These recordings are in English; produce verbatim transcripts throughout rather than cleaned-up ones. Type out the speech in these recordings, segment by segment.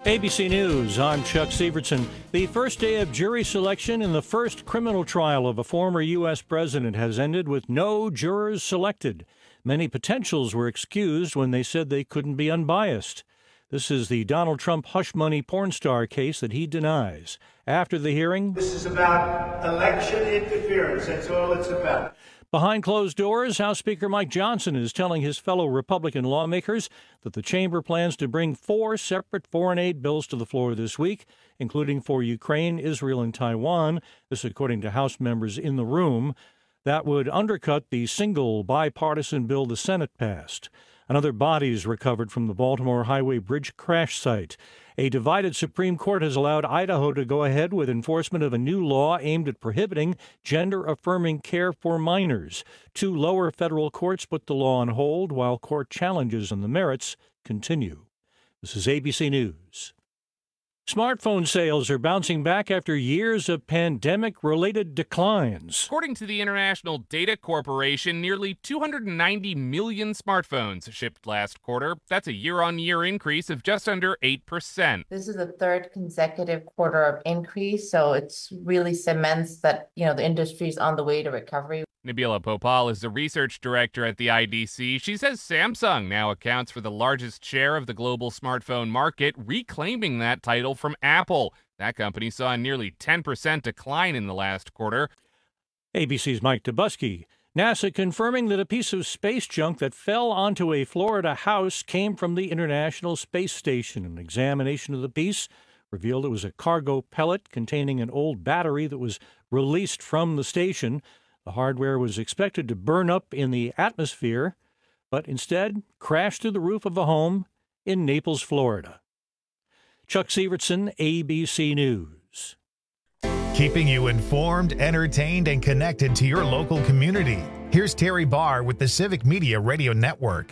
A B C News, I'm Chuck Sievertson. The first day of jury selection in the first criminal trial of a former U S president has ended with no jurors selected. Many potentials were excused when they said they couldn't be unbiased. This is the Donald Trump hush money porn star case that he denies. After the hearing, this is about election interference. That's all it's about. Behind closed doors, House Speaker Mike Johnson is telling his fellow Republican lawmakers that the chamber plans to bring four separate foreign aid bills to the floor this week, including for Ukraine, Israel, and Taiwan. This according to House members in the room. That would undercut the single bipartisan bill the Senate passed. Another body is recovered from the Baltimore Highway Bridge crash site. A divided Supreme Court has allowed Idaho to go ahead with enforcement of a new law aimed at prohibiting gender-affirming care for minors. Two lower federal courts put the law on hold while court challenges on the merits continue. This is A B C News. Smartphone sales are bouncing back after years of pandemic-related declines. According to the International Data Corporation, nearly two hundred ninety million smartphones shipped last quarter. That's a year-on-year increase of just under eight percent. This is the third consecutive quarter of increase, so it's really cements that, you know, the industry is on the way to recovery. Nabila Popal is the research director at the I D C. She says Samsung now accounts for the largest share of the global smartphone market, reclaiming that title from Apple. That company saw a nearly ten percent decline in the last quarter. A B C's Mike Dubusky. NASA confirming that a piece of space junk that fell onto a Florida house came from the International Space Station. An examination of the piece revealed it was a cargo pellet containing an old battery that was released from the station. The hardware was expected to burn up in the atmosphere, but instead crashed through the roof of a home in Naples, Florida. Chuck Sievertson, A B C News. Keeping you informed, entertained, and connected to your local community. Here's Terry Barr with the Civic Media Radio Network.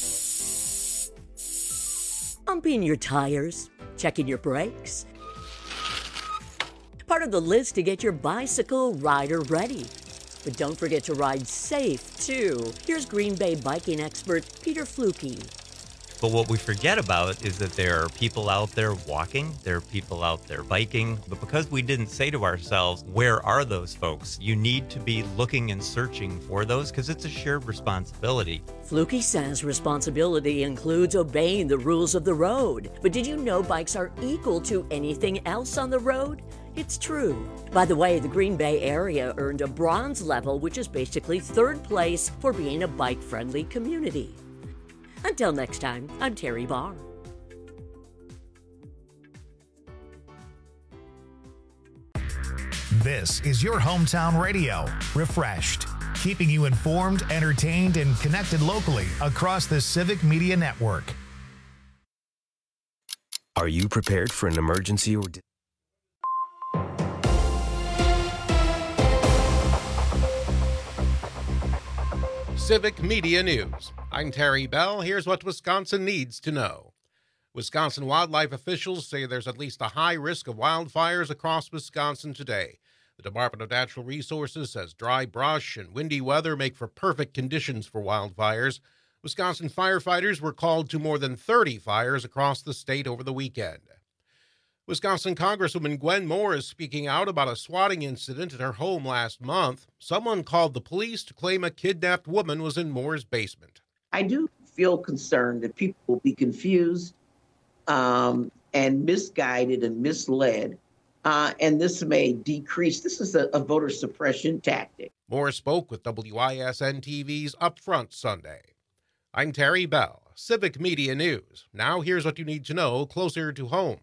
Pumping your tires, checking your brakes. Part of the list to get your bicycle rider ready. But don't forget to ride safe, too. Here's Green Bay biking expert Peter Fluke. But what we forget about is that there are people out there walking, there are people out there biking, but because we didn't say to ourselves, where are those folks? You need to be looking and searching for those because it's a shared responsibility. Fluke says responsibility includes obeying the rules of the road. But did you know bikes are equal to anything else on the road? It's true. By the way, the Green Bay area earned a bronze level, which is basically third place for being a bike-friendly community. Until next time, I'm Terry Barr. This is your hometown radio, Refreshed, keeping you informed, entertained, and connected locally across the Civic Media Network. Are you prepared for an emergency or... Civic Media News. I'm Terry Bell. Here's what Wisconsin needs to know. Wisconsin wildlife officials say there's at least a high risk of wildfires across Wisconsin today. The Department of Natural Resources says dry brush and windy weather make for perfect conditions for wildfires. Wisconsin firefighters were called to more than thirty fires across the state over the weekend. Wisconsin Congresswoman Gwen Moore is speaking out about a swatting incident at her home last month. Someone called the police to claim a kidnapped woman was in Moore's basement. I do feel concerned that people will be confused um, and misguided and misled, uh, and this may decrease. This is a, a voter suppression tactic. Moore spoke with W I S N T V's Upfront Sunday. I'm Terry Bell, Civic Media News. Now here's what you need to know closer to home.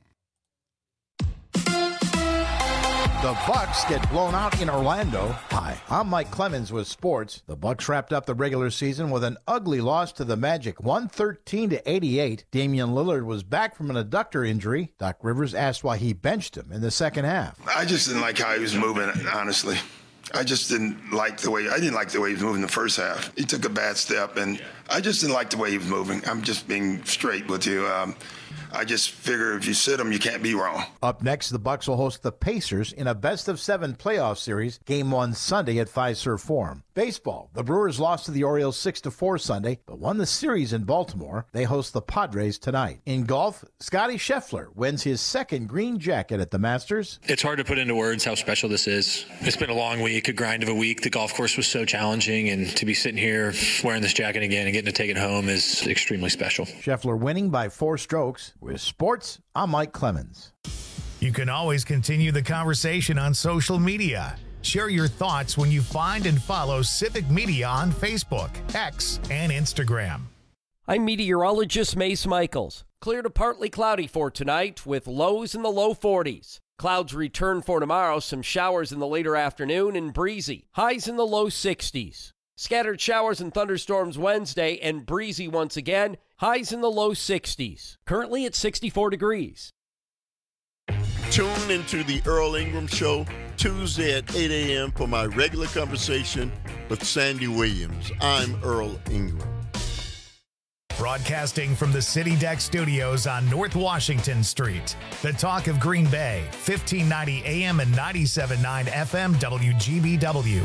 The Bucks get blown out in Orlando. Hi, I'm Mike Clemens with sports. The Bucks wrapped up the regular season with an ugly loss to the Magic, one thirteen to eighty-eight. Damian Lillard was back from an adductor injury. Doc Rivers asked why he benched him in the second half. I just didn't like how he was moving, honestly. I just didn't like the way, I didn't like the way he was moving the first half. He took a bad step, and I just didn't like the way he was moving. I'm just being straight with you. Um, I just figure if you sit them, you can't be wrong. Up next, the Bucks will host the Pacers in a best-of-seven playoff series, Game one Sunday at Fiserv Forum. Baseball, the Brewers lost to the Orioles six to four Sunday, but won the series in Baltimore. They host the Padres tonight. In golf, Scotty Scheffler wins his second green jacket at the Masters. It's hard to put into words how special this is. It's been a long week, a grind of a week. The golf course was so challenging, and to be sitting here wearing this jacket again and getting to take it home is extremely special. Scheffler winning by four strokes. With sports, I'm Mike Clemens. You can always continue the conversation on social media. Share your thoughts when you find and follow Civic Media on Facebook, X, and Instagram. I'm meteorologist Mace Michaels. Clear to partly cloudy for tonight with lows in the low forties. Clouds return for tomorrow, some showers in the later afternoon and breezy. Highs in the low sixties. Scattered showers and thunderstorms Wednesday and breezy once again. Highs in the low sixties. Currently at sixty-four degrees. Tune into the Earl Ingram Show Tuesday at eight a.m. for my regular conversation with Sandy Williams. I'm Earl Ingram. Broadcasting from the City Deck Studios on North Washington Street. The Talk of Green Bay, fifteen ninety A M and ninety-seven point nine F M W G B W.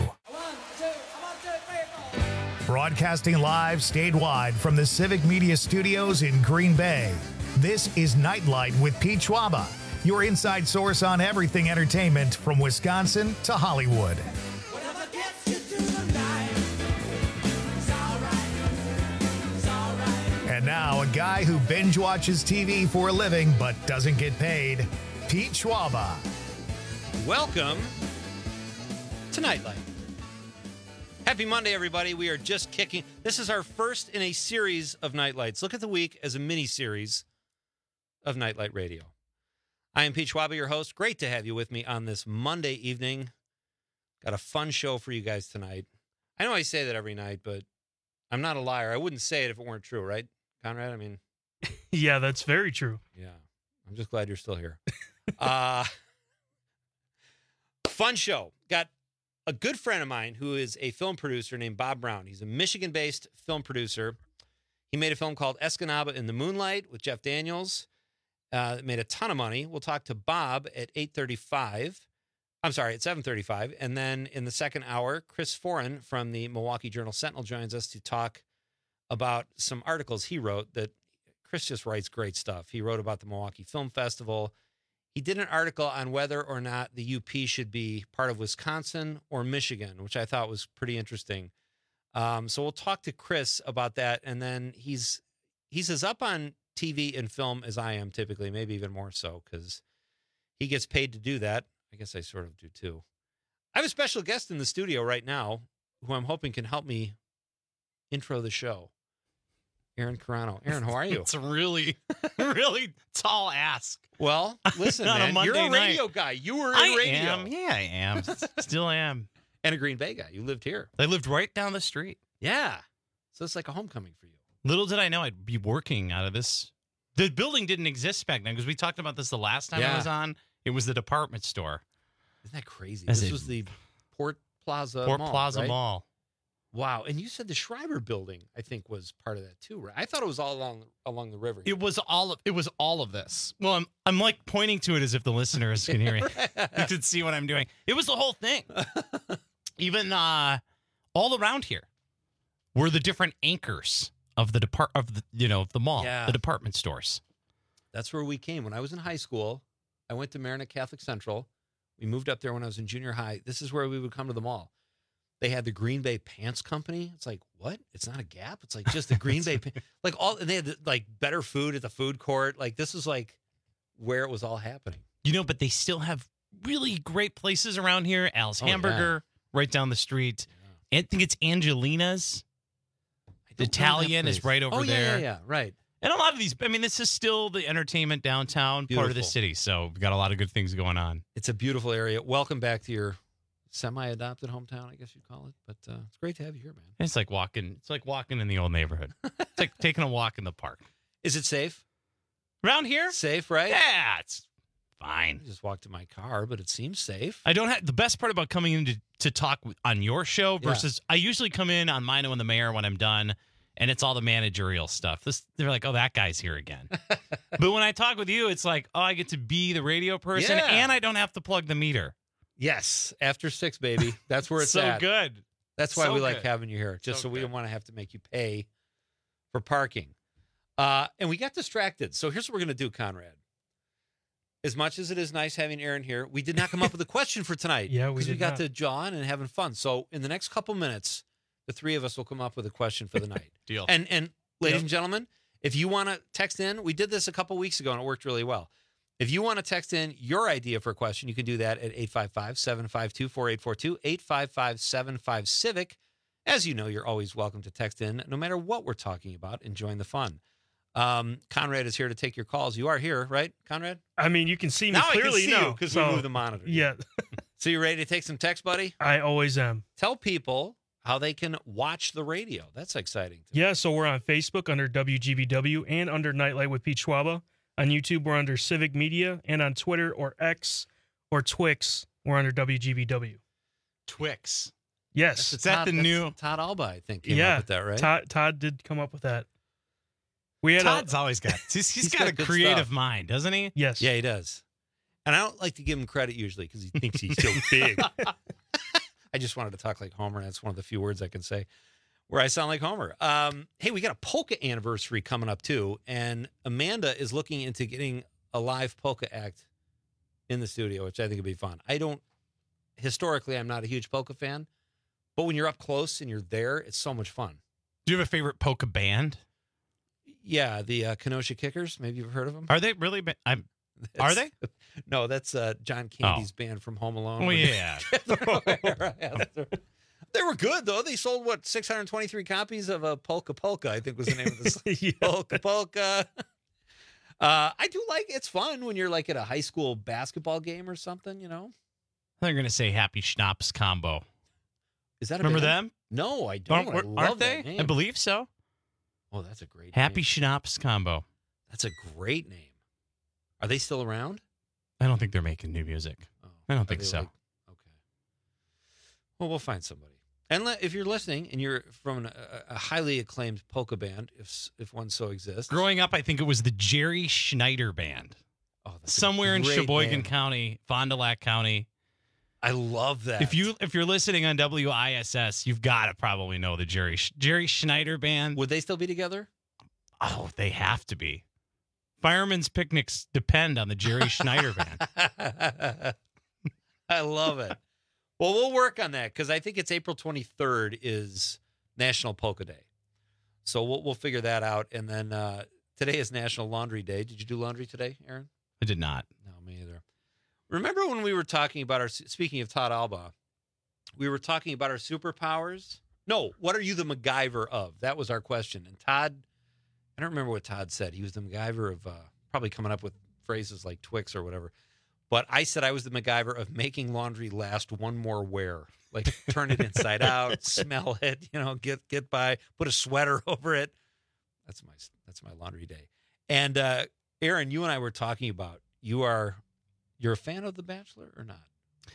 Broadcasting live statewide from the Civic Media Studios in Green Bay. This is Nightlight with Pete Schwaba, your inside source on everything entertainment from Wisconsin to Hollywood. And now, a guy who binge watches T V for a living but doesn't get paid, Pete Schwaba. Welcome to Nightlight. Happy Monday, everybody. We are just kicking. This is our first in a series of Nightlights. Look at the week as a mini-series of Nightlight Radio. I am Pete Schwaba, your host. Great to have you with me on this Monday evening. Got a fun show for you guys tonight. I know I say that every night, but I'm not a liar. I wouldn't say it if it weren't true, right, Conrad? I mean... Yeah, that's very true. Yeah. I'm just glad you're still here. uh, fun show. Got a good friend of mine who is a film producer named Bob Brown. He's a Michigan-based film producer. He made a film called Escanaba in the Moonlight with Jeff Daniels. Uh, made a ton of money. We'll talk to Bob at eight thirty-five. I'm sorry, at seven thirty-five. And then in the second hour, Chris Foran from the Milwaukee Journal-Sentinel joins us to talk about some articles he wrote that Chris just writes great stuff. He wrote about the Milwaukee Film Festival. He did an article on whether or not the U P should be part of Wisconsin or Michigan, which I thought was pretty interesting. Um, so we'll talk to Chris about that. And then he's he's as up on T V and film as I am typically, maybe even more so, because he gets paid to do that. I guess I sort of do too. I have a special guest in the studio right now who I'm hoping can help me intro the show. Aaron Carano. Aaron, how are you? It's a really, really tall ask. Well, listen, On a man, you're a Monday radio night. guy. You were in I radio. am. Yeah, I am. Still am. And a Green Bay guy. You lived here. I lived right down the street. Yeah. So it's like a homecoming for you. Little did I know I'd be working out of this. The building didn't exist back then because we talked about this the last time Yeah. I was on. It was the department store. Isn't that crazy? As this a- was the Port Plaza Port Mall, Plaza right? Mall. Wow. And you said the Schreiber building, I think, was part of that too, right? I thought it was all along along the river. It was all of it was all of this. Well, I'm I'm like pointing to it as if the listeners can hear me. You can see what I'm doing. It was the whole thing. Even uh, all around here were the different anchors of the depart of the you know of the mall, Yeah. the department stores. That's where we came. When I was in high school, I went to Marinette Catholic Central. We moved up there when I was in junior high. This is where we would come to the mall. They had the Green Bay Pants Company. It's like, what? It's not a Gap. It's like just the Green Bay, pa- like all. And they had like better food at the food court. Like this is like where it was all happening. You know, but they still have really great places around here. Al's Oh, Hamburger, right down the street. I think it's Angelina's. The Italian is right over oh, yeah, there. Yeah, yeah, right. And a lot of these, I mean, this is still the entertainment downtown part of the Beautiful. city. So we've got a lot of good things going on. It's a beautiful area. Welcome back to your semi-adopted hometown, I guess you'd call it. But uh, it's great to have you here, man. It's like walking. It's like walking in the old neighborhood. It's like taking a walk in the park. Is it safe? Around here? Safe, right? Yeah, it's fine. I just walked to my car, but it seems safe. I don't have the best part about coming in to, to talk on your show Yeah. versus I usually come in on Mino and the Mayor when I'm done, and it's all the managerial stuff. This they're like, oh, that guy's here again. But when I talk with you, it's like, oh, I get to be the radio person, Yeah. and I don't have to plug the meter. Yes, after six, baby. That's where it's so at. good. That's why So we like good. having you here, just so, So we good. don't want to have to make you pay for parking. Uh, and we got distracted. So here's what we're going to do, Conrad. As much as it is nice having Aaron here, we did not come up with a question for tonight. Yeah, we Because we did got not. to jaw in and having fun. So in the next couple minutes, the three of us will come up with a question for the night. Deal. And, and ladies Yep. and gentlemen, if you want to text in, we did this a couple weeks ago and it worked really well. If you want to text in your idea for a question, you can do that at eight five five, seven five two, four eight four two, eight five five, seven five, civic. As you know, you're always welcome to text in, no matter what we're talking about, enjoying the fun. Um, Conrad is here to take your calls. You are here, right, Conrad? I mean, you can see me Now clearly I can see now you because so, we moved the monitor. Yeah, So you ready to take some text, buddy? I always am. Tell people how they can watch the radio. That's exciting. Yeah, so we're on Facebook under W G B W and under Nightlight with Pete Schwaba. On YouTube, we're under Civic Media, and on Twitter or X or Twix, we're under W G B W. Twix. Yes. Is that Todd- the that's new- Todd Alba, I think, came yeah, up with that, right? Todd, Todd did come up with that. We had Todd's a, always got. He's, He's he's got, got a good creative stuff. mind, doesn't he? yes. Yeah, he does. And I don't like to give him credit usually because he thinks he's so big. I just wanted to talk like Homer. That's one of the few words I can say where I sound like Homer. Um, hey, we got a polka anniversary coming up too, and Amanda is looking into getting a live polka act in the studio, which I think would be fun. I don't historically, I'm not a huge polka fan, but when you're up close and you're there, it's so much fun. Do you have a favorite polka band? Yeah, the uh, Kenosha Kickers. Maybe you've heard of them. Are they really? Ba- I'm. Are they? No, that's uh, John Candy's band from Home Alone. Oh When- yeah. They were good though. They sold what six hundred twenty-three copies of a Polka Polka, I think was the name of this. Yeah. Polka Polka. Uh, I do like it's fun when you're like at a high school basketball game or something. You know, They're gonna say Happy Schnapps Combo. is that a Remember band? them? No, I don't. Aren't, I love aren't they? that name. I believe so. Oh, that's a great Happy name. Schnapps Combo. That's a great name. Are they still around? I don't think they're making new music. Oh, I don't are think they so. like- okay. Well, we'll find somebody. And le- if you're listening and you're from an, a, a highly acclaimed polka band, if s- if one so exists, Growing up, I think it was the Jerry Schneider Band. oh, that's a Somewhere in great Sheboygan name. County, Fond du Lac County. I love that. If you if you're listening on W I S S, you've got to probably know the Jerry Sch- Jerry Schneider Band. would they still be together? Oh, they have to be. Firemen's picnics depend on the Jerry Schneider Band. I love it. Well, we'll work on that because I think it's April twenty-third is National Polka Day. So we'll we'll figure that out. And then uh, today is National Laundry Day. Did you do laundry today, Aaron? I did not. No, me either. Remember when we were talking about our, speaking of Todd Alba, we were talking about our superpowers? No, what are you the MacGyver of? That was our question. And Todd, I don't remember what Todd said. He was the MacGyver of uh, probably coming up with phrases like Twix or whatever. But I said I was the MacGyver of making laundry last one more wear. Like turn it inside out, smell it, you know, get get by, put a sweater over it. That's my that's my laundry day. And uh, Aaron, you and I were talking about you are you're a fan of The Bachelor or not?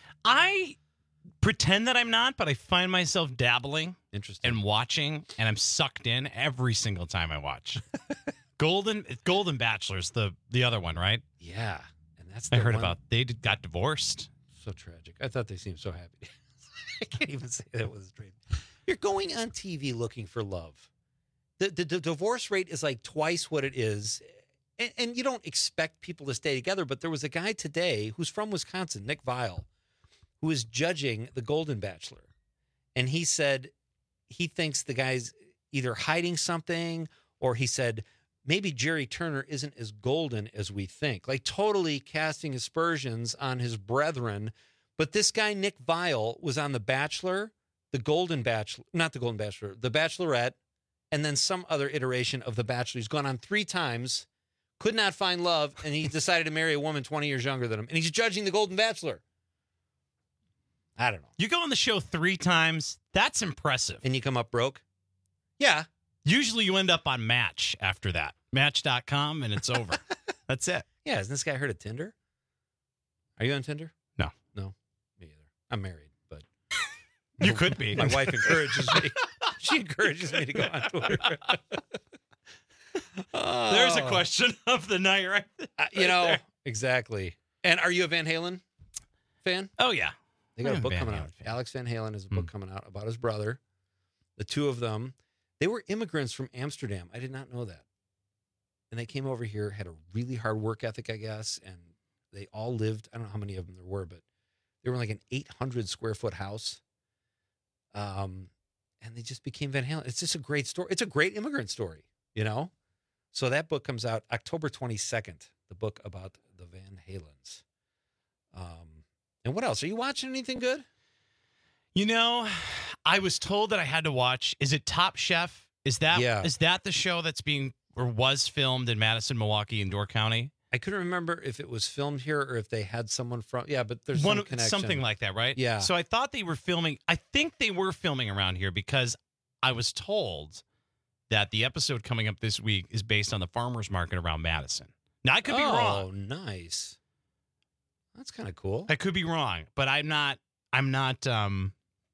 I pretend that I'm not, but I find myself dabbling Interesting. and watching, and I'm sucked in every single time I watch. Golden Golden Bachelor's the the other one, right? Yeah, and that's I the heard one- about. They did, got divorced. So tragic. I thought they seemed so happy. I can't even say that was a dream. You're going on T V looking for love. The, the, the divorce rate is like twice what it is. And, and you don't expect people to stay together, but there was a guy today who's from Wisconsin, Nick Vile, who is judging the Golden Bachelor. And he said he thinks the guy's either hiding something, or he said maybe Jerry Turner isn't as golden as we think, like totally casting aspersions on his brethren. But this guy, Nick Vile, was on The Bachelor, The Golden Bachelor, not The Golden Bachelor, The Bachelorette, and then some other iteration of The Bachelor. He's gone on three times, could not find love, and he decided to marry a woman twenty years younger than him. And he's judging The Golden Bachelor. I don't know. You go on the show three times. That's impressive. And you come up broke? Yeah. Usually you end up on Match after that. Match dot com, and it's over. That's it. Yeah. Hasn't this guy heard of Tinder? Are you on Tinder? No. No. Me either. I'm married, but You could be. my wife encourages me. She encourages me to go on Twitter. Oh. There's a question of the night, right? Uh, you know, there. Exactly. And are you a Van Halen fan? Oh, yeah. They got I'm a book Van coming Halen out. fan. Alex Van Halen has a Hmm. book coming out about his brother. The two of them, they were immigrants from Amsterdam. I did not know that. And they came over here, had a really hard work ethic, I guess, and they all lived, I don't know how many of them there were, but they were in like an eight hundred square foot house. Um, and they just became Van Halen. It's just a great story. It's a great immigrant story, you know? So that book comes out October twenty-second, the book about the Van Halens. Um, and what else? Are you watching anything good? You know, I was told that I had to watch, is it Top Chef? Is that Yeah. is that the show that's being or was filmed in Madison, Milwaukee, and Door County? I couldn't remember if it was filmed here or if they had someone from, yeah, but there's One, some connection. something like that, right? Yeah. So I thought they were filming, I think they were filming around here because I was told that the episode coming up this week is based on the farmers market around Madison. Now, I could be oh, wrong. Oh, nice. That's kind of cool. I could be wrong, but I'm not, I'm not, um,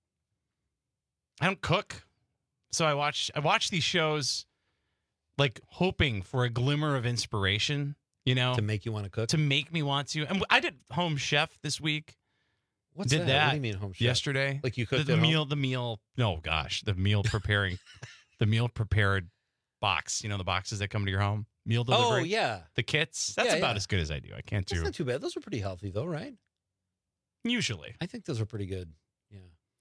I don't cook. So I watch, I watch these shows like hoping for a glimmer of inspiration, you know, To make you want to cook? to make me want to. And I did Home Chef this week. What's did that? that What do you mean home chef? yesterday. Like you the, cooked the at home? meal, the meal. No, gosh, the meal preparing, the meal prepared box. You know, the boxes that come to your home, meal delivery. Oh, yeah. the kits. That's Yeah, about yeah. as good as I do. I can't That's do not too bad. Those are pretty healthy, though, right? usually. I think those are pretty good. Yeah.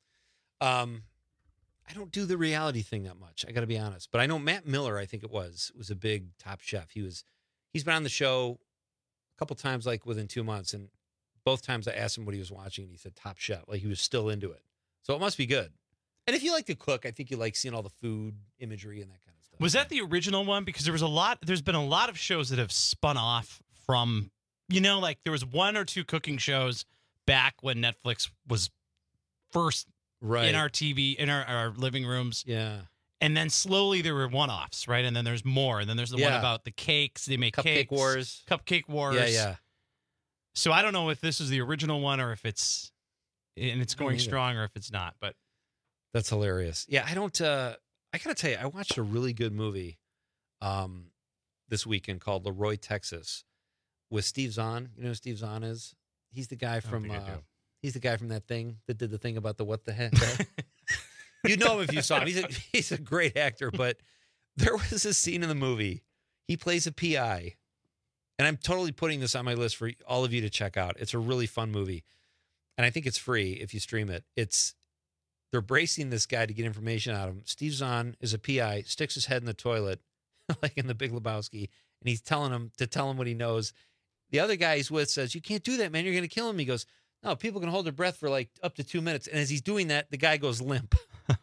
Um, I don't do the reality thing that much. I got to be honest. But I know Matt Miller, I think it was, was a big Top Chef. He was, he's been on the show a couple times, like within two months. And both times I asked him what he was watching, and he said Top Chef. Like he was still into it. So it must be good. And if you like to cook, I think you like seeing all the food imagery and that kind of stuff. Was that the original one? Because there was a lot, there's been a lot of shows that have spun off from, you know, like there was one or two cooking shows back when Netflix was first right in our T V, in our, our living rooms. Yeah. And then slowly there were one-offs, right? And then there's more. And then there's the one Yeah. about the cakes. They make Cupcake cakes. Wars. Cupcake Wars. Yeah, yeah. So I don't know if this is the original one or if it's, and it's going either. strong or if it's not, but. That's hilarious. Yeah, I don't, uh, I got to tell you, I watched a really good movie um, this weekend called Leroy, Texas with Steve Zahn. You know who Steve Zahn is? He's the guy from, think I uh, do. he's the guy from that thing that did the thing about the what the heck. You know him if you saw him. He's a, he's a great actor, but there was a scene in the movie. He plays a P I, and I'm totally putting this on my list for all of you to check out. It's a really fun movie, and I think it's free if you stream it. It's They're bracing this guy to get information out of him. Steve Zahn is a P I, sticks his head in the toilet, like in The Big Lebowski, and he's telling him to tell him what he knows. The other guy he's with says, "You can't do that, man. You're going to kill him." He goes, "No, people can hold their breath for like up to two minutes." And as he's doing that, the guy goes limp.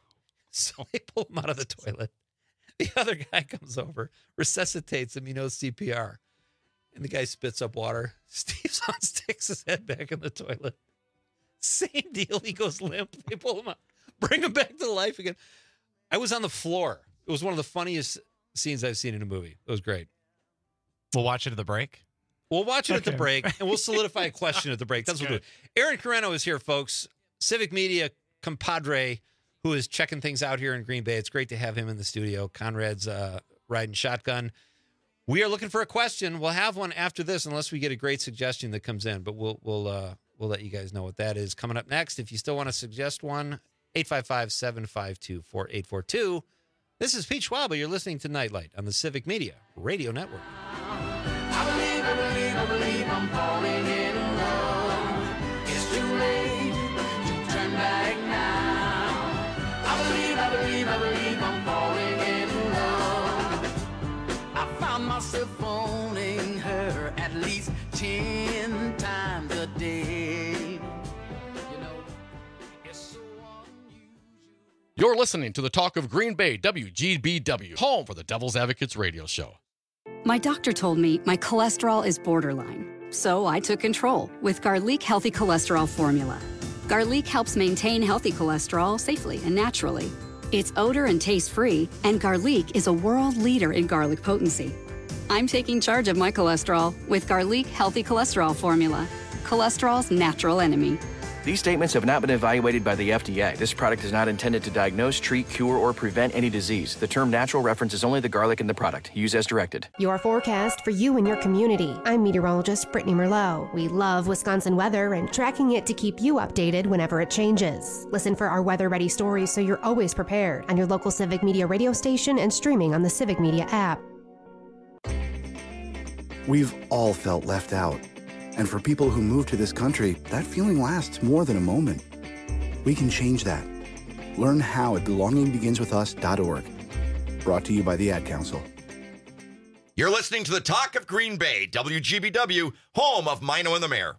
So they pull him out of the toilet. The other guy comes over, resuscitates him. He knows C P R. And the guy spits up water. Steve Zahn sticks his head back in the toilet. Same deal. He goes limp. They pull him out. Bring him back to life again. I was on the floor. It was one of the funniest scenes I've seen in a movie. It was great. We'll watch it at the break. We'll watch it at the Okay. break, and we'll solidify a question at the break. That's what we'll do. Aaron Carreno is here, folks. Civic Media compadre, who is checking things out here in Green Bay. It's great to have him in the studio. Conrad's uh, riding shotgun. We are looking for a question. We'll have one after this, unless we get a great suggestion that comes in. But we'll we'll uh, we'll let you guys know what that is coming up next. If you still want to suggest one, eight five five, seven five two, four eight four two. This is Pete Schwab. You're listening to Nightlight on the Civic Media Radio Network. I believe, I believe, I believe I'm falling in love. It's too late to turn back now. I believe, I believe, I believe I'm falling in love. I found myself phoning her at least ten times a day. You know, it's so You're listening to the Talk of Green Bay, W G B W, home for the Devil's Advocates radio show. My doctor told me my cholesterol is borderline, so I took control with Garlic Healthy Cholesterol Formula. Garlic helps maintain healthy cholesterol safely and naturally. It's odor and taste-free, and Garlic is a world leader in garlic potency. I'm taking charge of my cholesterol with Garlic Healthy Cholesterol Formula, cholesterol's natural enemy. These statements have not been evaluated by the F D A. This product is not intended to diagnose, treat, cure, or prevent any disease. The term natural references only the garlic in the product. Use as directed. Your forecast for you and your community. I'm meteorologist Brittany Merlot. We love Wisconsin weather and tracking it to keep you updated whenever it changes. Listen for our weather-ready stories so you're always prepared on your local Civic Media radio station and streaming on the Civic Media app. We've all felt left out. And for people who move to this country, that feeling lasts more than a moment. We can change that. Learn how at belonging begins with us dot org. Brought to you by the Ad Council. You're listening to the Talk of Green Bay, W G B W, home of Mino and the Mayor.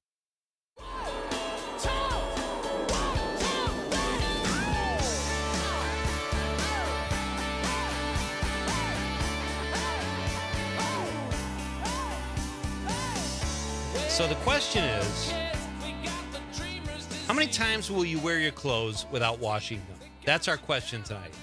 So the question is, how many times will you wear your clothes without washing them? That's our question tonight.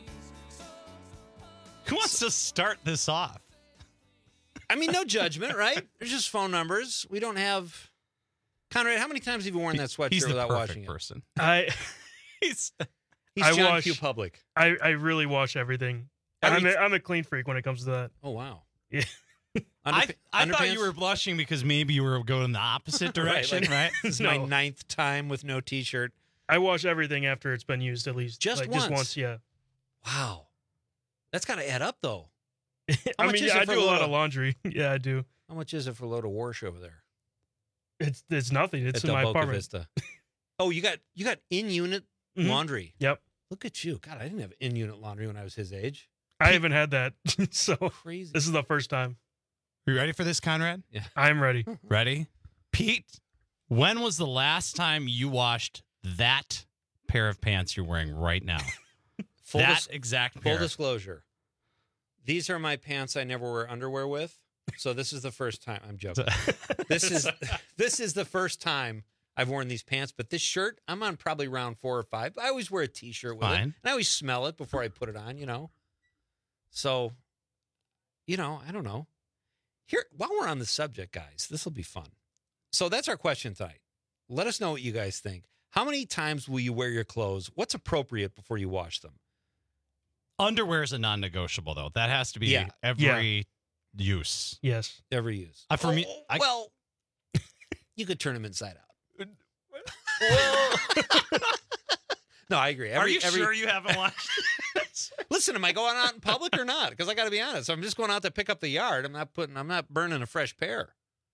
Who wants to start this off? I mean, no judgment, right? There's just phone numbers. We don't have... Conrad, how many times have you worn that sweatshirt He's the without perfect washing it? person. I he's He's I John wash, Q. Public. I, I really wash everything. I'm a, I'm a clean freak when it comes to that. Oh, wow. Yeah. I, Underpa- I thought underpants? you were blushing because maybe you were going the opposite direction, like, right? This is No. my ninth time with no T-shirt. I wash everything after it's been used at least. Just like, once? Just once, yeah. Wow. That's got to add up, though. I How much mean, is yeah, it I for do a lot load of laundry. Yeah, I do. How much is it for a load of wash over there? It's it's nothing. It's At in my Del Boca apartment. Vista. Oh, you got you got in-unit Mhm. laundry. Yep. Look at you. God, I didn't have in-unit laundry when I was his age. I haven't had that, so Crazy. this is the first time. Are you ready for this, Conrad? Yeah. I'm ready. Ready? Pete, when was the last time you washed that pair of pants you're wearing right now? Full that dis- exact Full pair. disclosure. These are my pants I never wear underwear with. So this is the first time. I'm joking. this is this is the first time I've worn these pants, but this shirt, I'm on probably round four or five. I always wear a T-shirt with it. Fine. And I always smell it before I put it on, you know. So, you know, I don't know. Here, while we're on the subject, guys, this will be fun. So that's our question tonight. Let us know what you guys think. How many times will you wear your clothes? What's appropriate before you wash them? Underwear is a non-negotiable, though. That has to be Yeah. every use. Yes. Every use. Uh, for me, Oh, I, well, you could turn them inside out. No, I agree. Every, are you every, sure you haven't watched? Listen, am I going out in public or not? Because I got to be honest. I'm just going out to pick up the yard. I'm not putting. I'm not burning a fresh pair.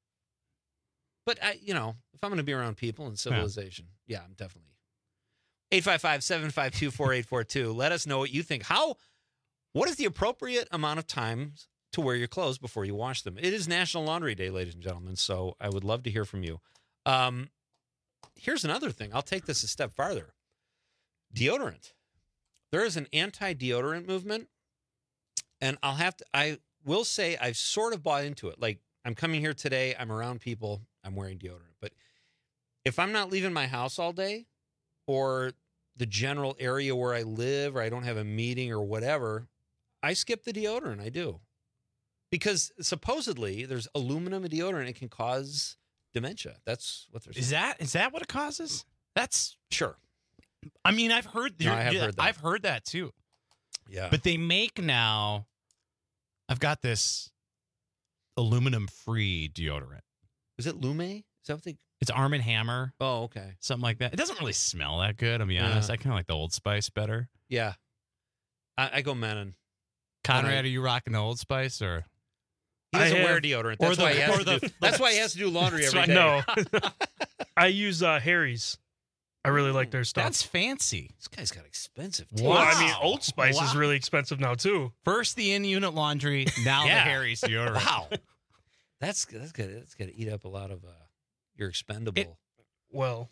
But I, you know, if I'm going to be around people and civilization, yeah, I'm definitely. eight five five, seven five two, four eight four two. Let us know what you think. How? What is the appropriate amount of time to wear your clothes before you wash them? It is National Laundry Day, ladies and gentlemen. So I would love to hear from you. Um, here's another thing. I'll take this a step farther. Deodorant. There is an anti-deodorant movement, and I'll have to, I will say I've sort of bought into it. Like, I'm coming here today, I'm around people, I'm wearing deodorant. But if I'm not leaving my house all day, or the general area where I live, or I don't have a meeting or whatever, I skip the deodorant. I do. Because supposedly there's aluminum in deodorant. It can cause dementia. That's what they're saying. Is that is that what it causes? That's Sure. I mean, I've heard. No, I have yeah, heard that. I've heard that too. Yeah. But they make now. I've got this aluminum-free deodorant. Is it Lume? Is that what they? It's Arm and Hammer. Oh, okay. Something like that. It doesn't really smell that good. I'll be Yeah. honest. I kind of like the Old Spice better. Yeah. I, I go Menon. Conrad, I- are you rocking the Old Spice or? He doesn't I wear have- deodorant. or That's the- why he has or to the- do. That's why he has to do laundry That's every day. right. No. I use uh, Harry's. I really like their stuff. That's fancy. This guy's got expensive. Well, I mean, Wow. Old Spice is Wow. really expensive now too. First the in-unit laundry, now Yeah. the Harry's deodorant. Wow. That's that's gonna that's gonna eat up a lot of uh, your expendable. Well,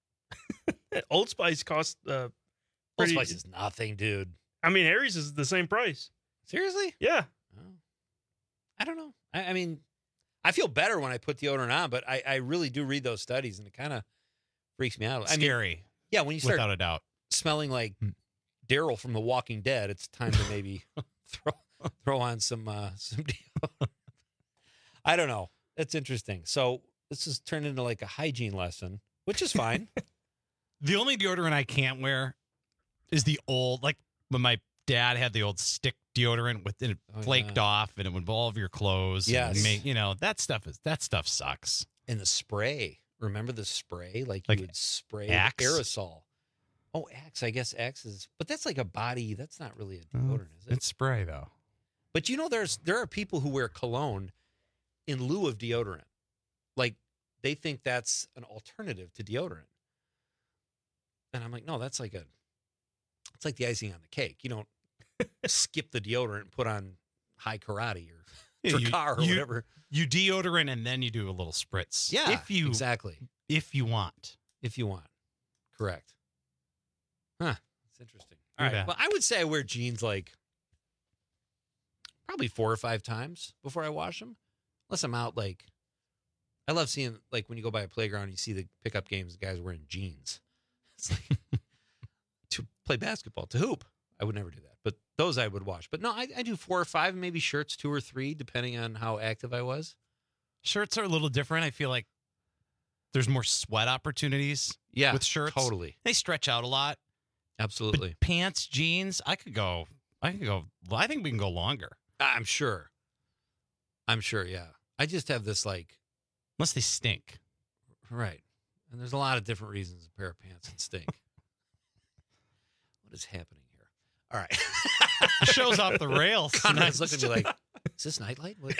Old Spice costs. Uh, Old pretty, Spice is nothing, dude. I mean, Harry's is the same price. Seriously? Yeah. I don't know. I, I mean, I feel better when I put deodorant on, but I, I really do read those studies, and it kind of freaks me out. I mean, Scary. yeah, when you start Without a doubt. smelling like Daryl from The Walking Dead, it's time to maybe throw throw on some uh, some deodorant. I don't know. That's interesting. So this has turned into like a hygiene lesson, which is fine. The only deodorant I can't wear is the old, like when my dad had the old stick deodorant with it Oh, flaked yeah. off and it would involve your clothes. and Yes. make- you know, that stuff is that stuff sucks. And the spray. Remember the spray? Like, Like you would spray Axe? aerosol. Oh, Axe. I guess Axe is, but that's like a body. That's not really a Oh, deodorant, is it? It's spray though. But you know, there's there are people who wear cologne in lieu of deodorant. Like, they think that's an alternative to deodorant. And I'm like, no, that's like a, it's like the icing on the cake. You don't skip the deodorant and put on high karate or Yeah, you- Drakkar or you- whatever. You deodorant and then you do a little spritz. Yeah, if you exactly. If you want, If you want. Correct. Huh. That's interesting. All Do right. that. Well, I would say I wear jeans like probably four or five times before I wash them. Unless I'm out, like, I love seeing, like, when you go by a playground, you see the pickup games, the guys wearing jeans. It's like, to play basketball, to hoop. I would never do that. But those I would wash. But no, I, I do four or five, maybe shirts, two or three, depending on how active I was. shirts are a little different. I feel like there's more sweat opportunities Yeah, with shirts. totally. They stretch out a lot. Absolutely. But pants, jeans, I could go, I could go, I think we can go longer. I'm sure. I'm sure, yeah. I just have this, like, Unless they stink. right. And there's a lot of different reasons a pair of pants can stink. What is happening here? All right. The show's off the rails. Conrad's looking at me like, is this Nightlight? What?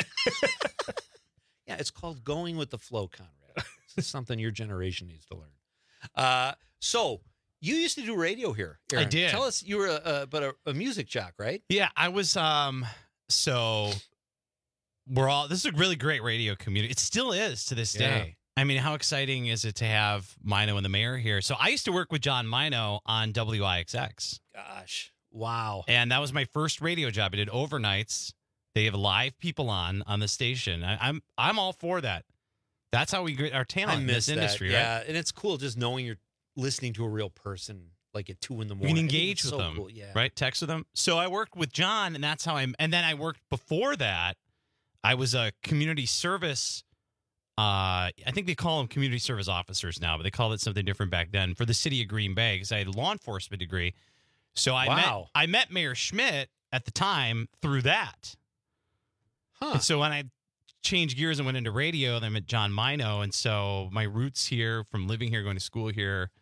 Yeah, it's called going with the flow, Conrad. This is something your generation needs to learn. Uh, so you used to do radio here. I Aaron. did. Tell us, you were a, a but a, a music jock, right? Yeah, I was, um, so we're all, this is a really great radio community. It still is to this Yeah. day. I mean, how exciting is it to have Mino and the mayor here? So I used to work with John Mino on W I X X. Gosh, wow. And that was my first radio job. I did overnights. They have live people on on the station. I, I'm I'm all for that. That's how we get our talent I in miss this that. industry, Yeah, right? and it's cool just knowing you're listening to a real person, like at two in the You morning. can I think engage it's with so them, cool. Yeah. right? Text with them. So I worked with John, and that's how I'm. And then I worked before that. I was a community service. Uh, I think they call them community service officers now, but they called it something different back then for the city of Green Bay because I had a law enforcement degree. So I met Wow. I met Mayor Schmidt at the time through that. Huh. And so when I changed gears and went into radio, then I met John Mino, and so my roots here from living here, going to school here.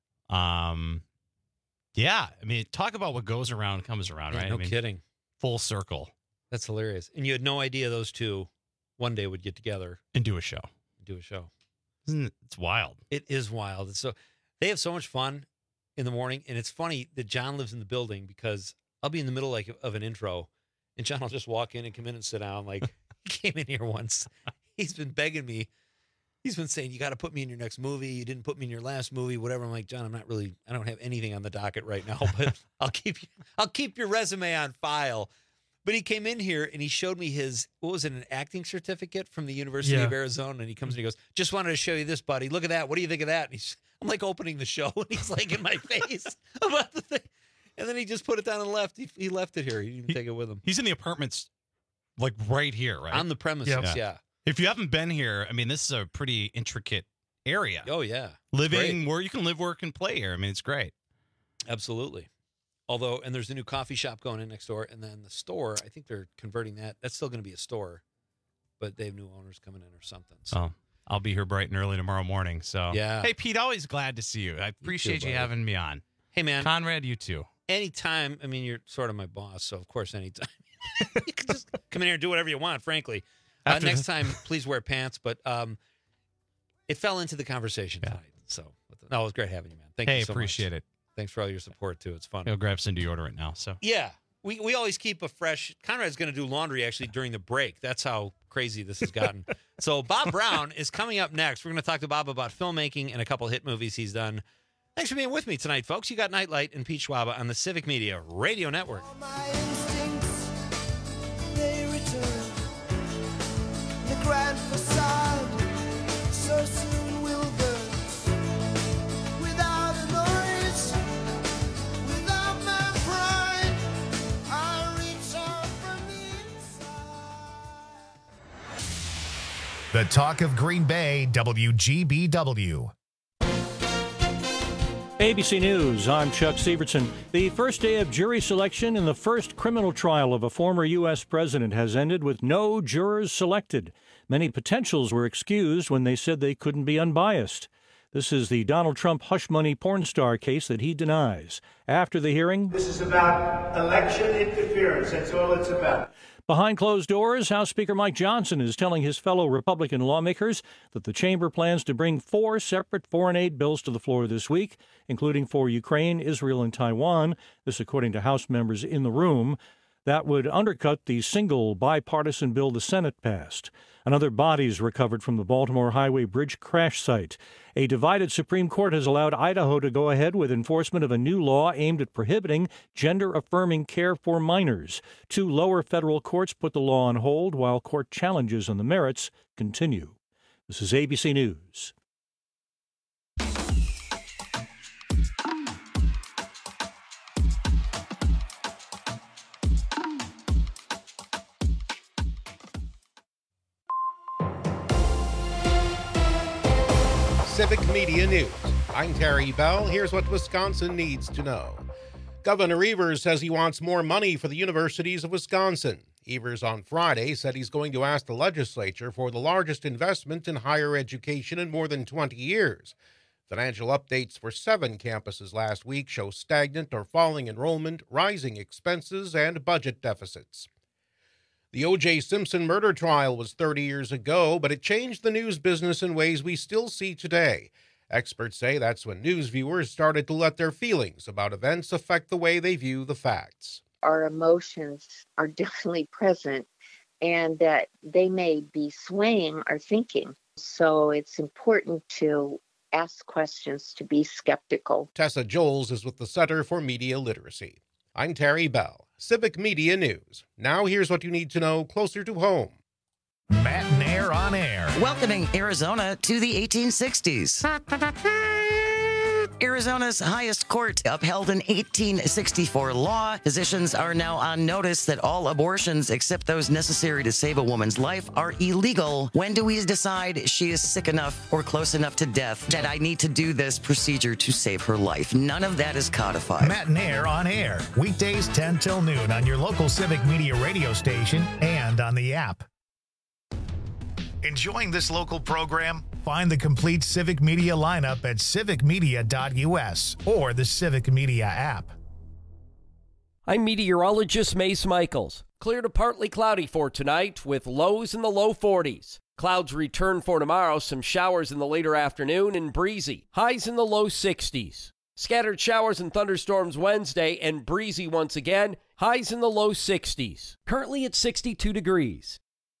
Um, yeah, I mean, talk about what goes around comes around, Yeah, right? no I mean, kidding. full circle That's hilarious. And you had no idea those two one day would get together and do a show. and do a show. Isn't it? It's wild. It is wild. It's so they have so much fun in the morning, and it's funny that John lives in the building because I'll be in the middle like of an intro, and John will just walk in and come in and sit down. Like he came in here once. He's been begging me. He's been saying, "You got to put me in your next movie. You didn't put me in your last movie, whatever." I'm like, John, I'm not really. I don't have anything on the docket right now, but I'll keep. I'll keep your resume on file. But he came in here and he showed me his, what was it, an acting certificate from the University Yeah. of Arizona. And he comes and he goes, "Just wanted to show you this, buddy. Look at that. What do you think of that?" And he's, I'm like opening the show and he's like in my face about the thing. And then he just put it down and left. He, he left it here. He didn't even take it with him. He's in the apartments, like right here, right On the premises, Yeah. yeah. If you haven't been here, I mean, this is a pretty intricate area. Oh, yeah. Living where you can live, work, and play here. I mean, it's great. Absolutely. Although, and there's a new coffee shop going in next door. And then the store, I think they're converting that. That's still going to be a store, but they have new owners coming in or something. So. Oh, I'll be here bright and early tomorrow morning. So, Yeah. Hey, Pete, always glad to see you. I appreciate you, buddy. having me on. Hey, man. Conrad, you too. Anytime, I mean, you're sort of my boss, so of course, anytime. You can just come in here and do whatever you want, frankly. Uh, After next the- time, please wear pants. But um, it fell into the conversation tonight. So, no, it was great having you, man. Thank Hey, you so appreciate much. it. Thanks for all your support, too. It's fun. I'll grab some deodorant now. So, Yeah. We, we always keep a fresh. Conrad's going to do laundry actually during the break. That's how crazy this has gotten. So Bob Brown is coming up next. We're going to talk to Bob about filmmaking and a couple hit movies he's done. Thanks for being with me tonight, folks. You got Nightlight and Pete Schwaba on the Civic Media Radio Network. They return. The grand facade so soon will burn. Without a noise, without my pride, I reach out from the inside. The Talk of Green Bay, W G B W. A B C News, I'm Chuck Severson. The first day of jury selection in the first criminal trial of a former U S president has ended with no jurors selected. Many potentials were excused when they said they couldn't be unbiased. This is the Donald Trump hush money porn star case that he denies. After the hearing, this is about election interference. That's all it's about. Behind closed doors, House Speaker Mike Johnson is telling his fellow Republican lawmakers that the chamber plans to bring four separate foreign aid bills to the floor this week, including for Ukraine, Israel, and Taiwan. This according to House members in the room. That would undercut the single bipartisan bill the Senate passed. Another body is recovered from the Baltimore Highway Bridge crash site. A divided Supreme Court has allowed Idaho to go ahead with enforcement of a new law aimed at prohibiting gender-affirming care for minors. Two lower federal courts put the law on hold while court challenges on the merits continue. This is A B C News. Civic Media News. I'm Terry Bell. Here's what Wisconsin needs to know. Governor Evers says he wants more money for the universities of Wisconsin. Evers on Friday said he's going to ask the legislature for the largest investment in higher education in more than twenty years. Financial updates for seven campuses last week show stagnant or falling enrollment, rising expenses, and budget deficits. The O J Simpson murder trial was thirty years ago, but it changed the news business in ways we still see today. Experts say that's when news viewers started to let their feelings about events affect the way they view the facts. Our emotions are definitely present, and that they may be swaying our thinking. So it's important to ask questions, to be skeptical. Tessa Joels is with the Center for Media Literacy. I'm Terry Bell, Civic Media News. Now here's what you need to know closer to home. Matt and Air on Air. Welcoming Arizona to the eighteen sixties. Arizona's highest court upheld an eighteen sixty-four law. Physicians are now on notice that all abortions except those necessary to save a woman's life are illegal. When do we decide she is sick enough or close enough to death that I need to do this procedure to save her life? None of that is codified. Matt and Air on Air. Weekdays ten till noon on your local Civic Media radio station and on the app. Enjoying this local program? Find the complete Civic Media lineup at civic media dot u s or the Civic Media app. I'm meteorologist Mace Michaels. Clear to partly cloudy for tonight with lows in the low forties. Clouds return for tomorrow, some showers in the later afternoon and breezy. Highs in the low sixties. Scattered showers and thunderstorms Wednesday and breezy once again. Highs in the low sixties. Currently at sixty-two degrees.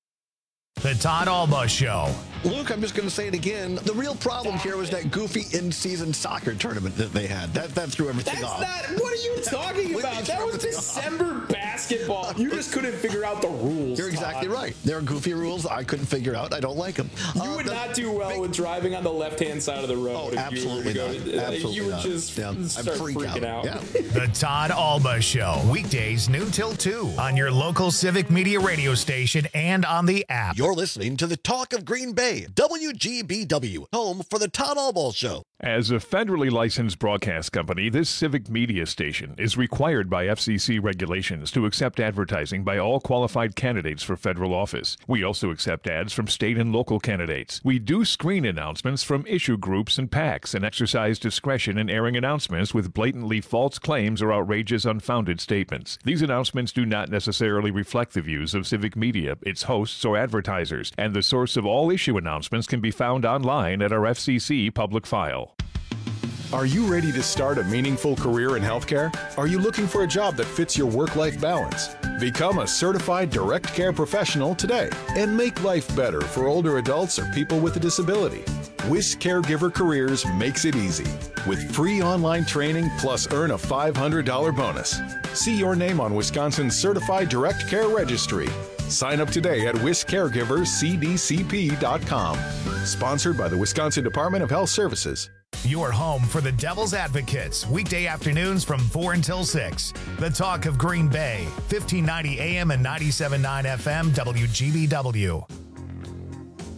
The Todd Alba Show. Luke, I'm just going to say it again. The real problem here was that goofy in-season soccer tournament that they had. That that threw everything That's off. not. What are you talking about? That was December off. basketball. You just couldn't figure out the rules. You're exactly Todd. right. There are goofy rules I couldn't figure out. I don't like them. You uh, would the, not do well with driving on the left-hand side of the road. Oh, if absolutely you were not. to, Absolutely You would not. just Yeah, start freak freaking out. out. out. The Todd Alba Show. Weekdays noon till two on your local Civic Media radio station and on the app. You're listening to the Talk of Green Bay, W G B W, home for the Todd Alba Show. As a federally licensed broadcast company, this Civic Media station is required by F C C regulations to accept advertising by all qualified candidates for federal office. We also accept ads from state and local candidates. We do screen announcements from issue groups and PACs and exercise discretion in airing announcements with blatantly false claims or outrageous unfounded statements. These announcements do not necessarily reflect the views of Civic Media, its hosts, or advertisers, and the source of all issue announcements can be found online at our F C C public file. Are you ready to start a meaningful career in healthcare? Are you looking for a job that fits your work-life balance? Become a certified direct care professional today and make life better for older adults or people with a disability. WIS Caregiver Careers makes it easy with free online training plus earn a five hundred dollars bonus. See your name on Wisconsin's Certified Direct Care Registry. Sign up today at wis caregivers c d c p dot com. Sponsored by the Wisconsin Department of Health Services. Your home for the Devil's Advocates, weekday afternoons from four until six. The Talk of Green Bay, fifteen ninety A M and ninety-seven point nine F M, W G B W.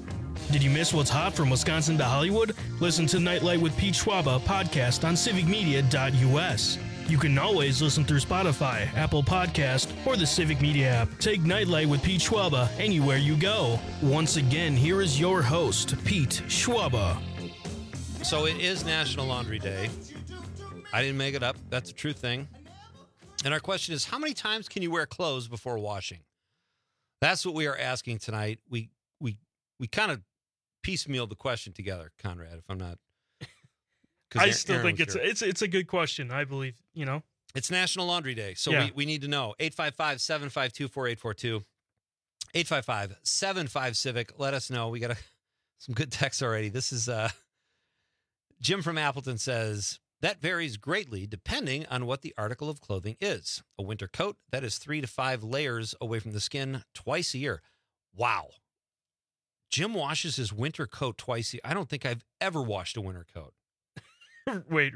Did you miss what's hot from Wisconsin to Hollywood? Listen to Nightlight with Pete Schwaba podcast on civic media dot U S. You can always listen through Spotify, Apple Podcast, or the Civic Media app. Take Nightlight with Pete Schwaba anywhere you go. Once again, here is your host, Pete Schwaba. So it is National Laundry Day. I didn't make it up. That's a true thing. And our question is, how many times can you wear clothes before washing? That's what we are asking tonight. We we we kind of piecemealed the question together, Conrad, if I'm not... I still think it's a, it's it's a good question. I believe, you know. It's National Laundry Day, so Yeah. we, we need to know. eight five five, seven five two, four eight four two. eight five five, seven five, Civic. Let us know. We got a, some good texts already. This is uh, Jim from Appleton says, that varies greatly depending on what the article of clothing is. A winter coat, that is three to five layers away from the skin twice a year. Wow. Jim washes his winter coat twice a year. I don't think I've ever washed a winter coat. Wait,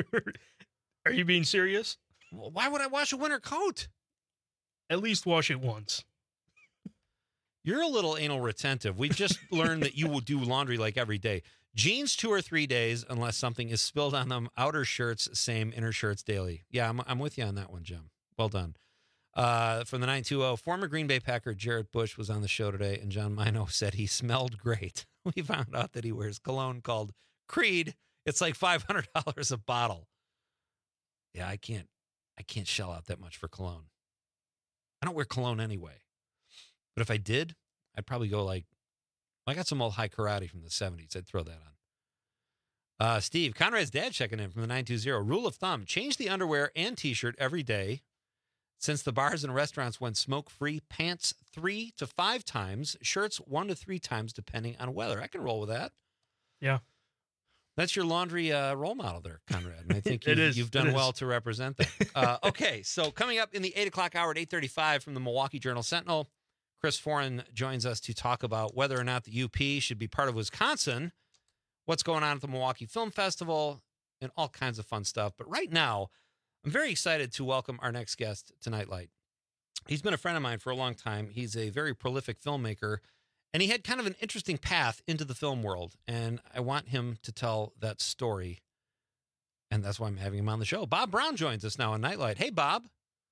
are you being serious? Well, why would I wash a winter coat? At least wash it once. You're a little anal retentive. We just learned that you will do laundry like every day. Jeans two or three days unless something is spilled on them. Outer shirts, same. Inner shirts daily. Yeah, I'm, I'm with you on that one, Jim. Well done. Uh, from the nine two zero, former Green Bay Packer Jarrett Bush was on the show today, and John Mino said he smelled great. We found out that he wears cologne called Creed. It's like five hundred dollars a bottle. Yeah, I can't, I can't shell out that much for cologne. I don't wear cologne anyway. But if I did, I'd probably go like, I got some old high karate from the seventies. I'd throw that on. Uh, Steve, Conrad's dad checking in from the nine two zero. Rule of thumb, change the underwear and t-shirt every day. Since the bars and restaurants went smoke-free, pants three to five times, shirts one to three times, depending on weather. I can roll with that. Yeah. That's your laundry uh, role model there, Conrad. And I think It you've, is, you've it done is. well to represent that. Uh, okay, so coming up in the eight o'clock hour at eight thirty-five from the Milwaukee Journal-Sentinel, Chris Foran joins us to talk about whether or not the U P should be part of Wisconsin, what's going on at the Milwaukee Film Festival, and all kinds of fun stuff. But right now, I'm very excited to welcome our next guest to Nightlight. He's been a friend of mine for a long time. He's a very prolific filmmaker, and he had kind of an interesting path into the film world, and I want him to tell that story, and that's why I'm having him on the show. Bob Brown joins us now on Nightlight. Hey, Bob.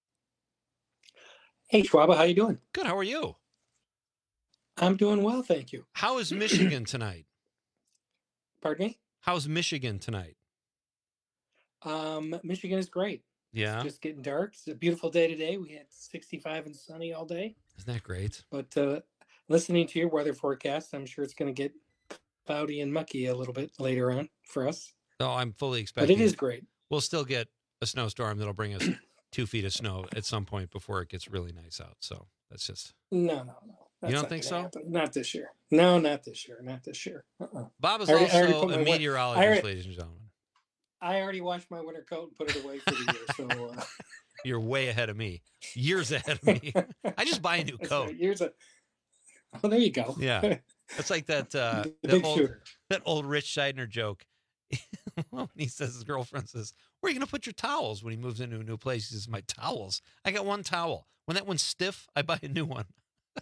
Hey, Schwaba, how you doing? Good. How are you? I'm doing well, thank you. How is Michigan tonight? Pardon me? How's Michigan tonight? Um, Michigan is great. Yeah. It's just getting dark. It's a beautiful day today. We had sixty-five and sunny all day. Isn't that great? But uh, listening to your weather forecast, I'm sure it's going to get cloudy and mucky a little bit later on for us. No, I'm fully But expecting. it is great. We'll still get a snowstorm that'll bring us two feet of snow at some point before it gets really nice out. So that's just. No, no, no. That's don't not think gonna so? happen. Not this year. No, not this year. Not this year. Uh-uh. Bob is I already- I already also put a my win- meteorologist, I already- ladies and gentlemen. I already washed my winter coat and put it away for the year. So uh, You're way ahead of me, years ahead of me. I just buy a new that's coat. right. Years of, oh, there you go. Yeah, it's like that uh, The that big old shooter. that old Rich Scheidner joke. When he says his girlfriend says, "Where are you going to put your towels?" When he moves into a new place, he says, "My towels. I got one towel. When that one's stiff, I buy a new one."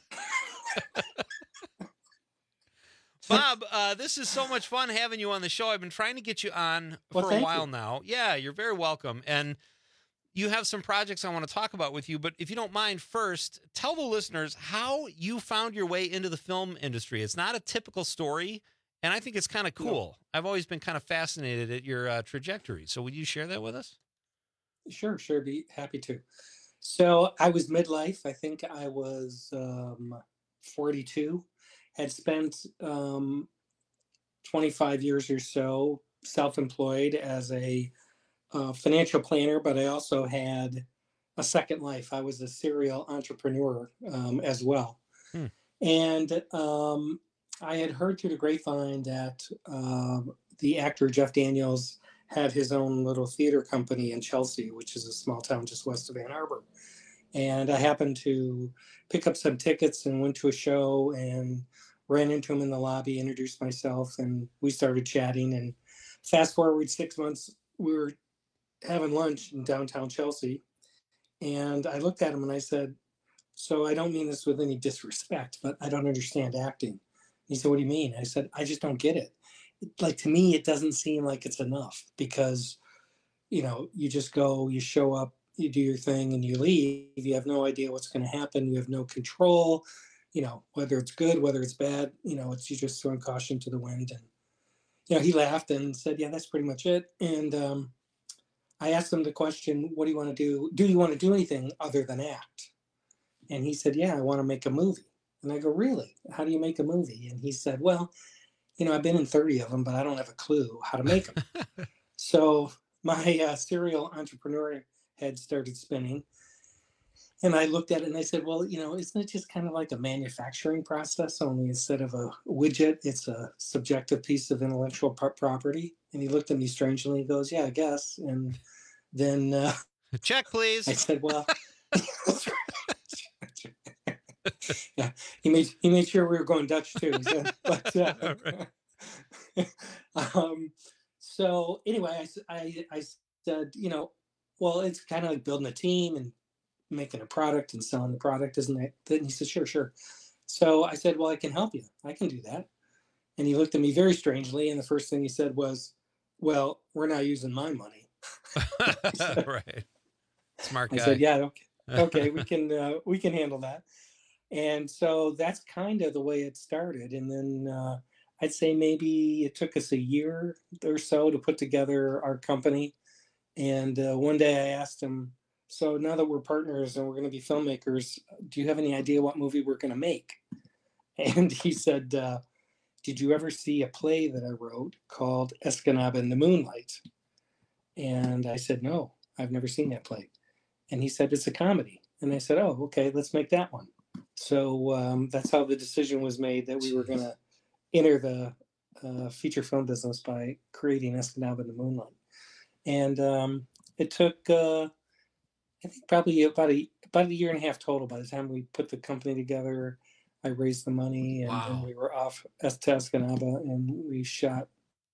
Bob, uh, this is so much fun having you on the show. I've been trying to get you on Well, for a thank while you. now. Yeah, you're very welcome. And you have some projects I want to talk about with you. But if you don't mind, first, tell the listeners how you found your way into the film industry. It's not a typical story, and I think it's kind of cool. I've always been kind of fascinated at your uh, trajectory. So would you share that with us? Sure, sure. Be happy to. So I was midlife. I think I was um, forty-two. Had spent um, twenty-five years or so self-employed as a uh, financial planner, but I also had a second life. I was a serial entrepreneur um, as well. Hmm. And um, I had heard through the grapevine that um, the actor Jeff Daniels had his own little theater company in Chelsea, which is a small town just west of Ann Arbor. And I happened to pick up some tickets and went to a show and ran into him in the lobby, introduced myself, and we started chatting. And fast forward six months, we were having lunch in downtown Chelsea. And I looked at him and I said, "So I don't mean this with any disrespect, but I don't understand acting. He said, what do you mean? I said, I just don't get it. Like, to me, it doesn't seem like it's enough because, you know, you just go, you show up, you do your thing and you leave. You have no idea what's going to happen. You have no control, you know, whether it's good, whether it's bad, you know, it's, you just throwing caution to the wind. And, you know, he laughed and said, yeah, that's pretty much it. And um, I asked him the question, what do you want to do? Do you want to do anything other than act? And he said, yeah, I want to make a movie. And I go, really? How do you make a movie? And he said, well, you know, I've been in thirty of them, but I don't have a clue how to make them. So my uh, serial entrepreneur head started spinning. And I looked at it and I said, well, you know, isn't it just kind of like a manufacturing process, only instead of a widget, it's a subjective piece of intellectual pro- property? And he looked at me strangely and goes, yeah, I guess. And then uh, check, please. I said, well, yeah, he made he made sure we were going Dutch too. So, but uh, um, so anyway, I, I I said, you know, well, it's kind of like building a team and making a product and selling the product, isn't it? Then he said, sure, sure. So I said, well, I can help you. I can do that. And he looked at me very strangely, and the first thing he said was, well, we're not using my money. said, right. Smart guy. I said, yeah, okay, okay, we can uh, we can handle that. And so that's kind of the way it started. And then uh, I'd say maybe it took us a year or so to put together our company. And uh, one day I asked him, so now that we're partners and we're going to be filmmakers, do you have any idea what movie we're going to make? And he said, uh, did you ever see a play that I wrote called Escanaba in the Moonlight? And I said, no, I've never seen that play. And he said, it's a comedy. And I said, oh, okay, let's make that one. So um, that's how the decision was made that we were going to enter the uh, feature film business by creating Escanaba in the Moonlight. And um, it took, uh, I think, probably about a about a year and a half total. By the time we put the company together, I raised the money, and Wow. then we were off to Escanaba, and we shot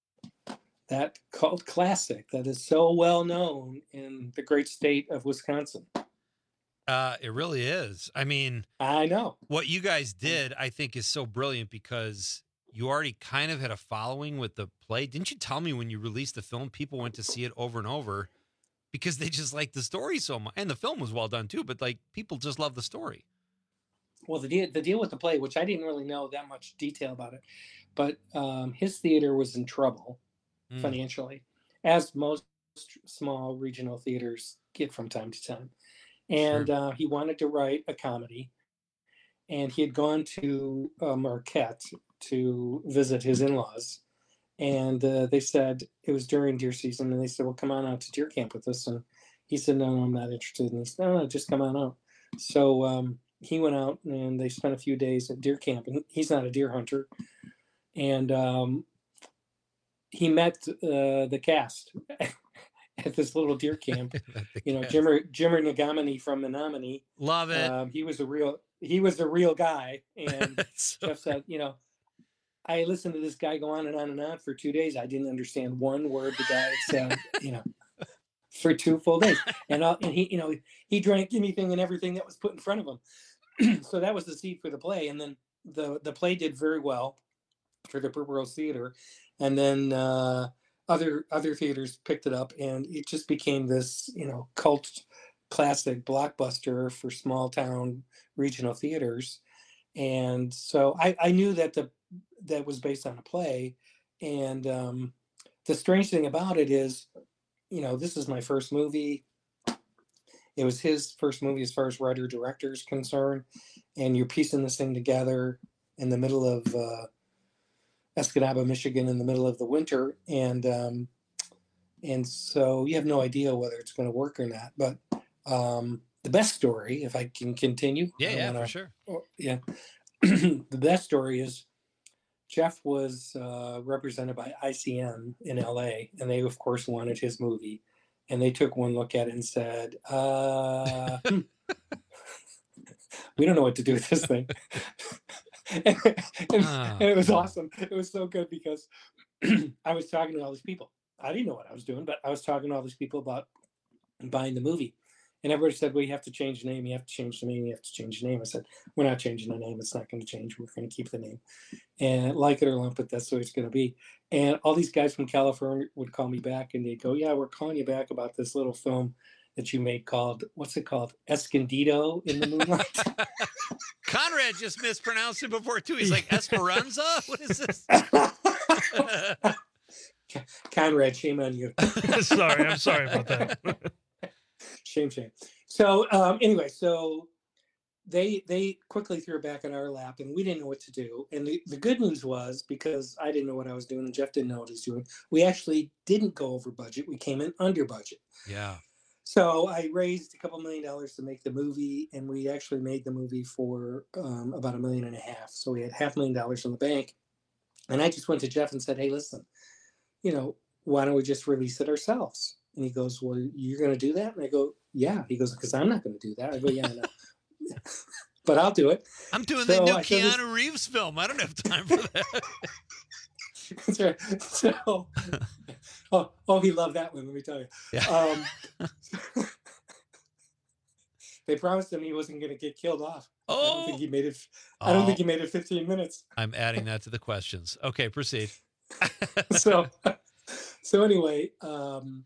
that cult classic that is so well known in the great state of Wisconsin. Uh, it really is. I mean, I know what you guys did, I think, is so brilliant because you already kind of had a following with the play. Didn't you tell me when you released the film, people went to see it over and over because they just liked the story so much, and the film was well done too. But like, people just love the story. Well, the deal, the deal with the play, which I didn't really know that much detail about it, but um, his theater was in trouble Mm. financially, as most small regional theaters get from time to time. And Sure. uh, he wanted to write a comedy, and he had gone to uh, Marquette to visit his in-laws. And uh, they said, it was during deer season, and they said, well, come on out to deer camp with us. And he said, no, no, I'm not interested. And he said, no, no, just come on out. So um, he went out, and they spent a few days at deer camp. And he's not a deer hunter. And um, he met uh, the cast at this little deer camp. You know, Jimmer Jimmer Nagamini from Menominee. Love it. Um, he was a real he was a real guy. And so Jeff said, you know, I listened to this guy go on and on and on for two days. I didn't understand one word the guy said, you know, for two full days. And I'll, and he, you know, he drank anything and everything that was put in front of him. So that was the seed for the play. And then the the play did very well for the Purple Rose Theater. And then uh, other other theaters picked it up, and it just became this, you know, cult classic blockbuster for small town regional theaters. And so I, I knew that the that was based on a play. And um, the strange thing about it is, you know, this is my first movie. It was his first movie as far as writer director is concerned. And you're piecing this thing together in the middle of uh, Escanaba, Michigan, in the middle of the winter. And um, and so you have no idea whether it's going to work or not. But um, the best story, if I can continue. Yeah, I yeah, wanna- for sure. oh, yeah. The best story is Jeff was uh, represented by I C M in L A, and they, of course, wanted his movie. And they took one look at it and said, uh, hmm, we don't know what to do with this thing. and, and- Ah. and it was awesome. It was so good because I was talking to all these people. I didn't know what I was doing, but I was talking to all these people about buying the movie. And everybody said, well, you have to change the name. You have to change the name. You have to change the name. I said, we're not changing the name. It's not going to change. We're going to keep the name. And like it or lump it, that's the way it's going to be. And all these guys from California would call me back and they'd go, yeah, we're calling you back about this little film that you made called, what's it called? Escondido in the Moonlight. Conrad just mispronounced it before, too. He's like, Esperanza? What is this? Conrad, shame on you. Sorry, I'm sorry about that. Shame, shame. So um, anyway, so they they quickly threw it back in our lap, and we didn't know what to do. And the, the good news was, because I didn't know what I was doing and Jeff didn't know what he was doing, we actually didn't go over budget. We came in under budget. Yeah. So I raised a couple million dollars to make the movie, and we actually made the movie for um, about a million and a half. So we had half a million dollars in the bank. And I just went to Jeff and said, hey, listen, you know, why don't we just release it ourselves? And he goes, well, you're going to do that? And I go, yeah. He goes, because I'm not going to do that. I go, yeah, I know. But I'll do it. I'm doing so the new I Keanu this... Reeves film. I don't have time for that. That's right. So, oh, oh, he loved that one, let me tell you. Yeah. Um, they promised him he wasn't going to get killed off. Oh. I don't think he made it. I don't Oh. think he made it fifteen minutes. I'm adding that to the questions. Okay, proceed. so, so anyway, um,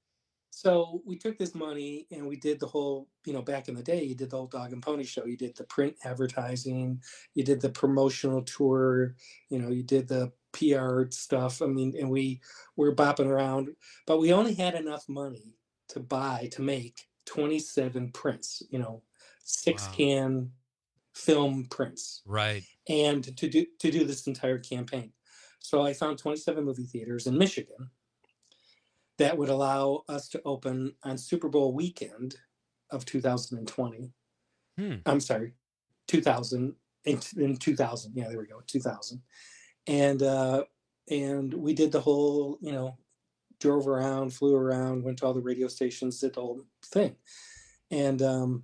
so we took this money and we did the whole, you know, back in the day, you did the whole Dog and Pony Show. You did the print advertising, you did the promotional tour, you know, you did the P R stuff. I mean, and we were bopping around, but we only had enough money to buy, to make twenty-seven prints, you know, six Wow. can film prints. Right. And to do, to do this entire campaign. So I found twenty-seven movie theaters in Michigan that would allow us to open on Super Bowl weekend of two thousand twenty. Hmm. I'm sorry, two thousand, in, in two thousand. Yeah, there we go, two thousand. And, uh, and we did the whole, you know, drove around, flew around, went to all the radio stations, did the whole thing. And um,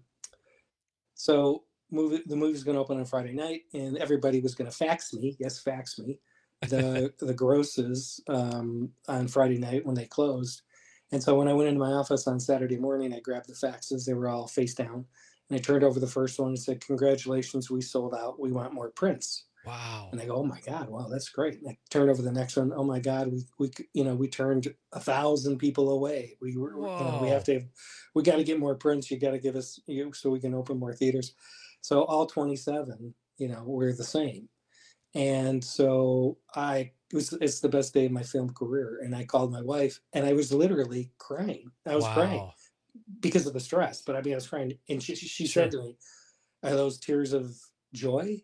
so movie, the movie's going to open on Friday night, and everybody was going to fax me, yes, fax me, the the grosses um, on Friday night when they closed. And so when I went into my office on Saturday morning, I grabbed the faxes. They were all face down. And I turned over the first one and said, congratulations, we sold out. We want more prints. Wow. And I go, oh my God, wow, that's great. And I turned over the next one. Oh my God, we, we you know, we turned a thousand people away. We were, you know, we have to, have, we got to get more prints. You got to give us, you know, so we can open more theaters. So all twenty-seven, you know, were the same. And so I, it was, it's the best day of my film career. And I called my wife and I was literally crying. I was Wow. crying because of the stress, but I mean, I was crying. And she, she Sure. said to me, are those tears of joy?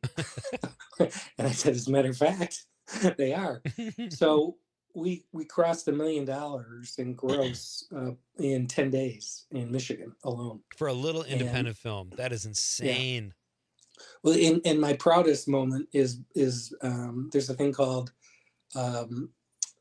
And I said, as a matter of fact, they are. So we we crossed a million dollars in gross uh, in ten days in Michigan alone. For a little independent And- film. That is insane. Well, in, in my proudest moment is is um, there's a thing called um,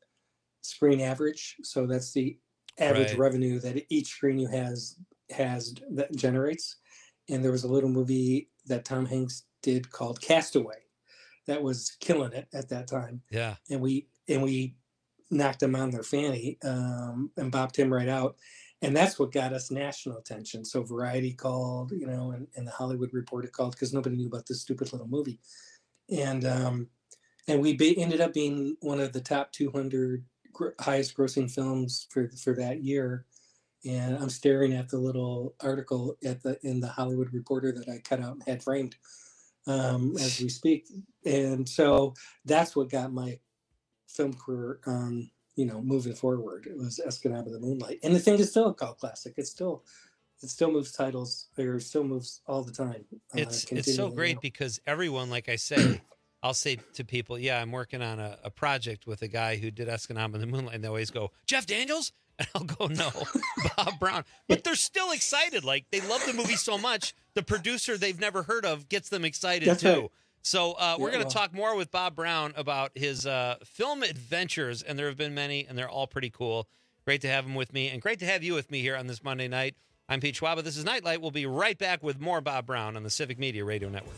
screen average. So that's the average Right. revenue that each screen you has has that generates. And there was a little movie that Tom Hanks did called Castaway that was killing it at that time. Yeah. And we and we knocked him on their fanny um, and bopped him right out. And that's what got us national attention. So Variety called, you know, and, and the Hollywood Reporter called because nobody knew about this stupid little movie. And um, and we be, ended up being one of the top two hundred gr- highest grossing films for for that year. And I'm staring at the little article at the in the Hollywood Reporter that I cut out and had framed um, as we speak. And so that's what got my film career, um, you know, moving forward. It was Escanaba the Moonlight, and the thing is still a cult classic. It still, it still moves titles, or still moves all the time. uh, It's it's so continually great now. because everyone, like I say, I'll say to people, yeah, I'm working on a, a project with a guy who did Escanaba in the Moonlight, and they always go, Jeff Daniels? And I'll go, no, Bob Brown. But they're still excited. Like, they love the movie so much, the producer they've never heard of gets them excited, That's too. right. So uh, we're Yeah, going to well. talk more with Bob Brown about his uh, film adventures, and there have been many, and they're all pretty cool. Great to have him with me, and great to have you with me here on this Monday night. I'm Pete Schwaba. This is Nightlight. We'll be right back with more Bob Brown on the Civic Media Radio Network.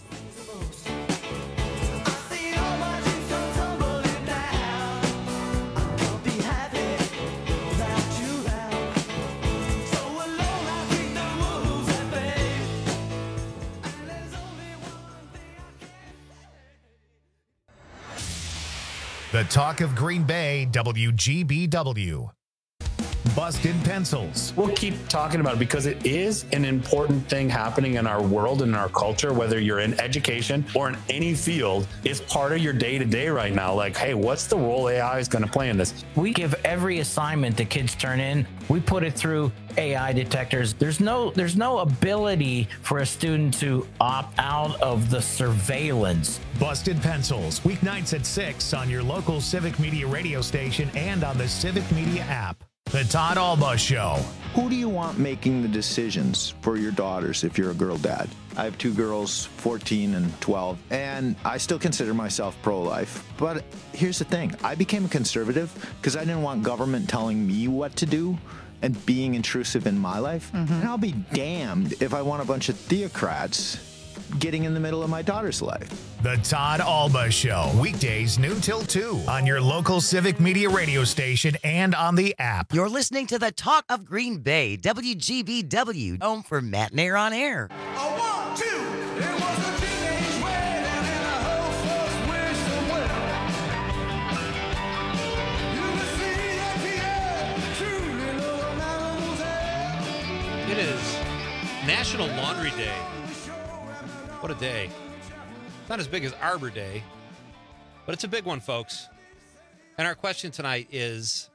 Be happy without you around. So alone I keep the The Talk of Green Bay, W G B W. Busted Pencils. We'll keep talking about it because it is an important thing happening in our world and in our culture, whether you're in education or in any field. It's part of your day-to-day right now. Like, hey, what's the role A I is going to play in this? We give every assignment the kids turn in, we put it through A I detectors. There's no there's no ability for a student to opt out of the surveillance. Busted Pencils, weeknights at six on your local Civic Media radio station and on the Civic Media app. The Todd Alba Show. Who do you want making the decisions for your daughters if you're a girl dad? I have two girls, fourteen and twelve, and I still consider myself pro-life. But here's the thing. I became a conservative because I didn't want government telling me what to do and being intrusive in my life. Mm-hmm. And I'll be damned if I want a bunch of theocrats getting in the middle of my daughter's life. The Todd Alba Show, weekdays noon till two on your local Civic Media radio station and on the app. You're listening to the Talk of Green Bay, W G B W, home for Matt Nair on Air. It is National Laundry Day. What a day. It's not as big as Arbor Day, but it's a big one, folks. And our question tonight is,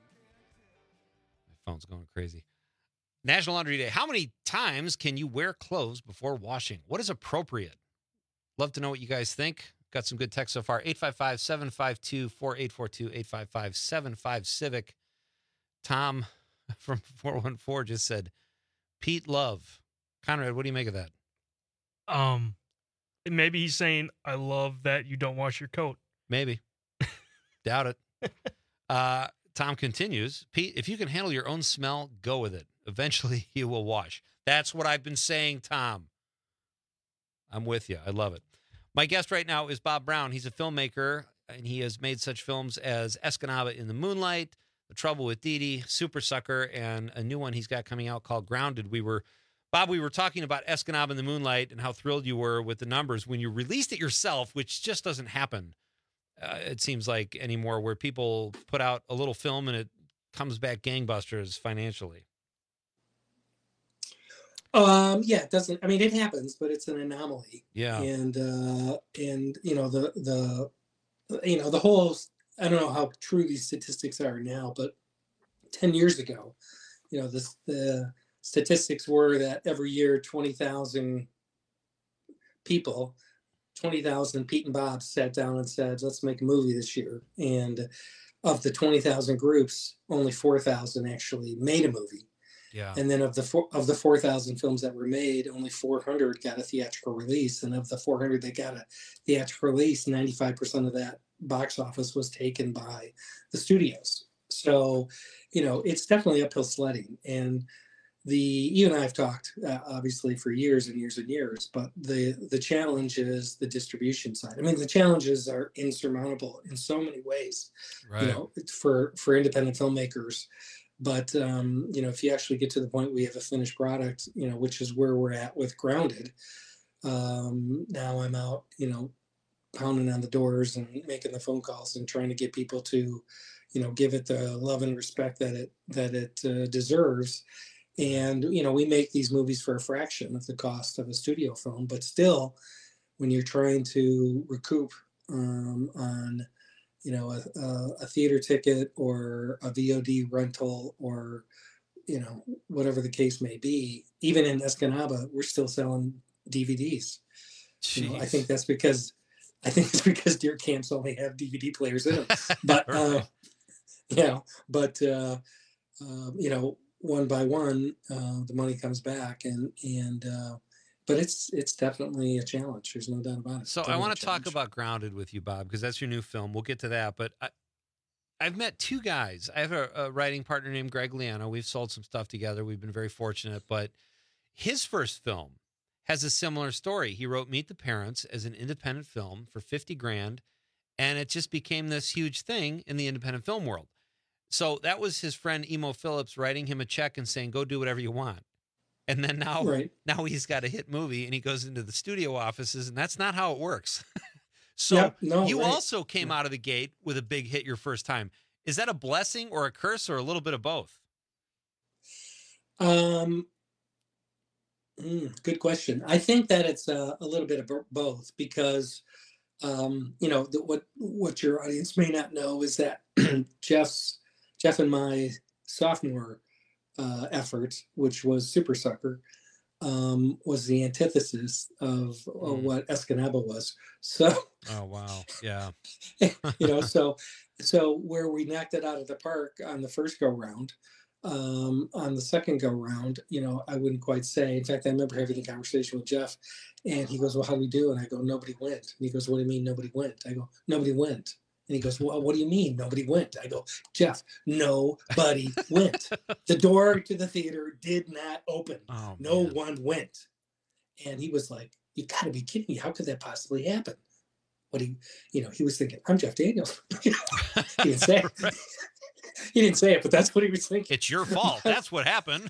my phone's going crazy. National Laundry Day. How many times can you wear clothes before washing? What is appropriate? Love to know what you guys think. Got some good text so far. eight five five, seven five two, four eight four two, eight five five, seven five Civic. Tom from four one four just said, Pete Love. Conrad, what do you make of that? Um, maybe he's saying, I love that you don't wash your coat. Maybe. Doubt it. Uh, Tom continues, Pete, if you can handle your own smell, go with it. Eventually you will wash. That's what I've been saying, Tom. I'm with you. I love it. My guest right now is Bob Brown. He's a filmmaker, and he has made such films as Escanaba in the Moonlight, The Trouble with Dee Dee, Super Sucker, and a new one he's got coming out called Grounded. We were Bob, we were talking about Escanaba in the Moonlight and how thrilled you were with the numbers when you released it yourself, which just doesn't happen, uh, it seems like, anymore, where people put out a little film and it comes back gangbusters financially. Um, yeah, it doesn't, I mean, it happens, but it's an anomaly. Yeah. And, uh, and, you know, the, the, you know, the whole, I don't know how true these statistics are now, but ten years ago, you know, this, the, statistics were that every year twenty thousand people, twenty thousand Pete and Bob sat down and said, let's make a movie this year. And of the twenty thousand groups, only four thousand actually made a movie. Yeah. And then of the four, of the four thousand films that were made, only four hundred got a theatrical release. And of the four hundred that got a theatrical release, ninety-five percent of that box office was taken by the studios. So, you know, it's definitely uphill sledding. And The you and I have talked uh, obviously for years and years and years, but the the challenge is the distribution side. I mean, the challenges are insurmountable in so many ways, right. you know, for for independent filmmakers. But um, you know, if you actually get to the point where you have a finished product, you know, which is where we're at with Grounded. Um, now I'm out, you know, pounding on the doors and making the phone calls and trying to get people to, you know, give it the love and respect that it that it uh, deserves. And, you know, we make these movies for a fraction of the cost of a studio film, but still, when you're trying to recoup um, on, you know, a, a, a theater ticket or a V O D rental or, you know, whatever the case may be, even in Escanaba, we're still selling D V Ds. You know, I think that's because, I think it's because deer camps only have D V D players in them. But, uh, you know, but, uh, uh, you know, one by one, uh, the money comes back, and and uh, but it's it's definitely a challenge. There's no doubt about it. So I want to talk about Grounded with you, Bob, because that's your new film. We'll get to that, but I, I've met two guys. I have a, a writing partner named Greg Liano. We've sold some stuff together. We've been very fortunate, but his first film has a similar story. He wrote Meet the Parents as an independent film for fifty grand, and it just became this huge thing in the independent film world. So that was his friend Emo Phillips writing him a check and saying, go do whatever you want. And then now, right. now he's got a hit movie and he goes into the studio offices, and that's not how it works. So Yep, no, you right. also came out of the gate with a big hit your first time. Is that a blessing or a curse or a little bit of both? Um, mm, good question. I think that it's a, a little bit of bo- both because, um, you know, the, what what your audience may not know is that Jeff's Jeff and my sophomore uh, effort, which was Super Sucker, um, was the antithesis of, of Mm. what Escanaba was. So, Oh, wow. Yeah. you know, so so where we knocked it out of the park on the first go round, um, on the second go round, you know, I wouldn't quite say. In fact, I remember having a conversation with Jeff, and he goes, "Well, how do we do?" And I go, "Nobody went." And he goes, "What do you mean nobody went?" I go, "Nobody went." And he goes, "Well, what do you mean nobody went?" I go, "Jeff, nobody went. The door to the theater did not open. Oh, no man. one went." And he was like, "You got to be kidding me! How could that possibly happen?" What he, you know, he was thinking, "I'm Jeff Daniels." he didn't say it. He didn't say it, but that's what he was thinking. It's your fault. That's what happened.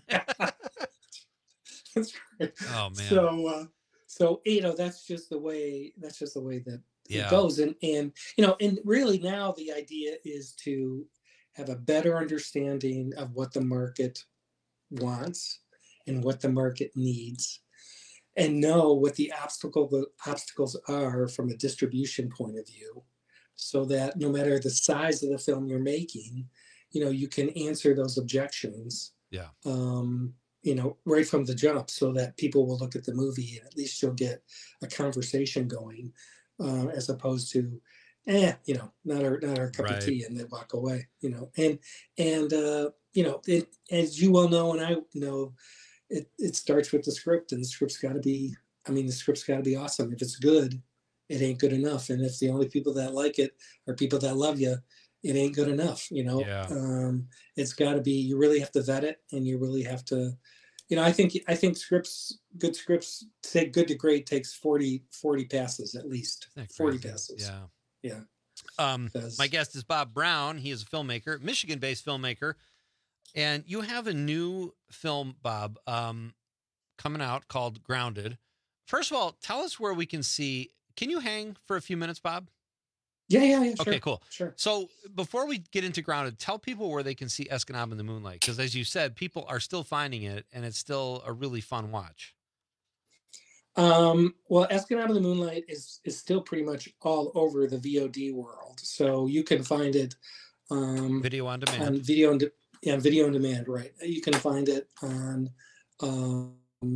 That's right. Oh, man. So, uh, so you know, that's just the way. That's just the way that Yeah. it goes. And and you know, and really now the idea is to have a better understanding of what the market wants and what the market needs, and know what the obstacle the obstacles are from a distribution point of view, so that no matter the size of the film you're making, you know, you can answer those objections. Yeah. Um, you know, right from the jump, so that people will look at the movie and at least you'll get a conversation going, uh, as opposed to, eh, you know, not our not our cup Right. of tea, and they walk away. You know, and and uh, you know, it, as you well know, and I know, it it starts with the script, and the script's got to be. I mean, the script's got to be awesome. If it's good, it ain't good enough. And if the only people that like it are people that love you, it ain't good enough. You know, Yeah. um, it's got to be. You really have to vet it, and you really have to. You know, I think I think scripts, good scripts, say good to great takes forty, forty passes at least. Isn't that forty crazy? passes. Yeah. Yeah. Um, Because- my guest is Bob Brown. He is a filmmaker, Michigan-based filmmaker, and you have a new film, Bob, um, coming out called Grounded. First of all, tell us where we can see. Can you hang for a few minutes, Bob? Yeah, yeah, yeah. Okay, sure, cool. Sure. So before we get into Grounded, tell people where they can see Escanaba in the Moonlight, because as you said, people are still finding it, and it's still a really fun watch. Um, well, Escanaba the Moonlight is is still pretty much all over the V O D world, so you can find it um, Video on demand. on video on de- yeah, video on demand, right? You can find it on, um,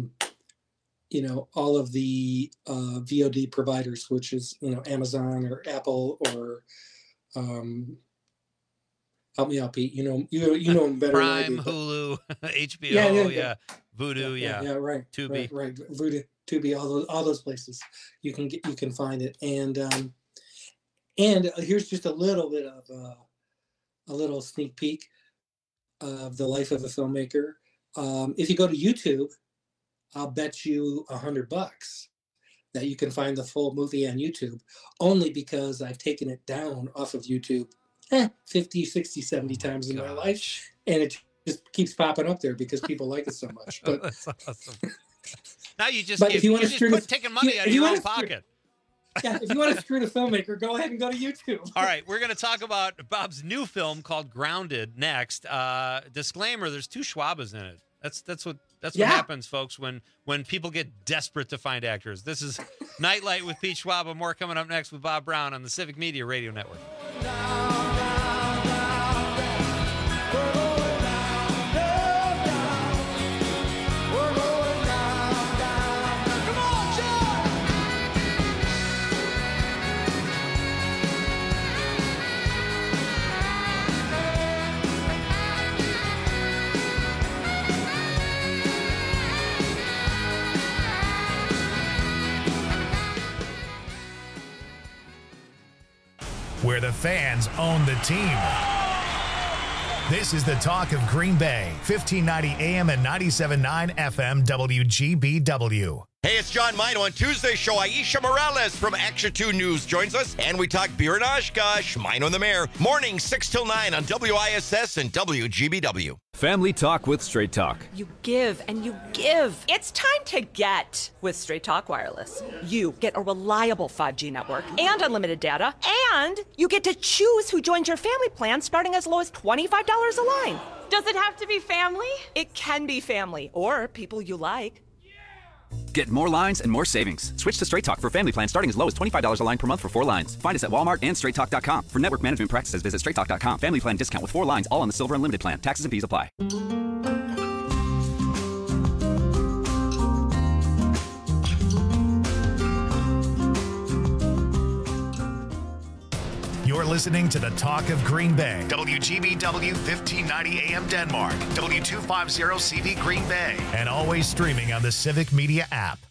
you know, all of the uh, V O D providers, which is you know Amazon or Apple or, um, help me out, Pete. You know, you you know them better than I Prime, do, but- Hulu, H B O, Yeah, yeah, yeah, yeah. Voodoo, yeah, yeah, right, Tubi. right, right, Voodoo, Tubi, all those, all those places you can get, you can find it, and um, and uh, here's just a little bit of uh, a little sneak peek of the life of a filmmaker. Um, if you go to YouTube, I'll bet you a hundred bucks that you can find the full movie on YouTube, only because I've taken it down off of YouTube eh, fifty, sixty, seventy times in my life, and it just keeps popping up there because people like it so much. But That's awesome. Now you just But give, if you you wanna just screw put the- taking money if out of you your wanna own screw- pocket. yeah, if you want to screw the filmmaker, go ahead and go to YouTube. All right, we're going to talk about Bob's new film called Grounded next. Uh, disclaimer: there's two Schwabas in it. That's that's what that's Yeah. what happens, folks, when when people get desperate to find actors. This is Nightlight with Pete Schwaba. More coming up next with Bob Brown on the Civic Media Radio Network. Where the fans own the team. This is the talk of Green Bay, fifteen ninety A M and ninety-seven point nine F M W G B W. Hey, it's John Mino. On Tuesday's show, Aisha Morales from Action two News joins us, and we talk beer and Oshkosh. Mino and the Mayor. Morning, six till nine on W I S S and W G B W. Family Talk with Straight Talk. You give and you give. It's time to get with Straight Talk Wireless. You get a reliable five G network and unlimited data, and you get to choose who joins your family plan starting as low as twenty-five dollars a line. Does it have to be family? It can be family or people you like. Get more lines and more savings. Switch to Straight Talk for family plan starting as low as twenty-five dollars a line per month for four lines. Find us at Walmart and straight talk dot com. For network management practices, visit straight talk dot com. Family plan discount with four lines, all on the Silver Unlimited plan. Taxes and fees apply. You're listening to the Talk of Green Bay. W G B W fifteen ninety A M Denmark. W two fifty C V Green Bay. And always streaming on the Civic Media app.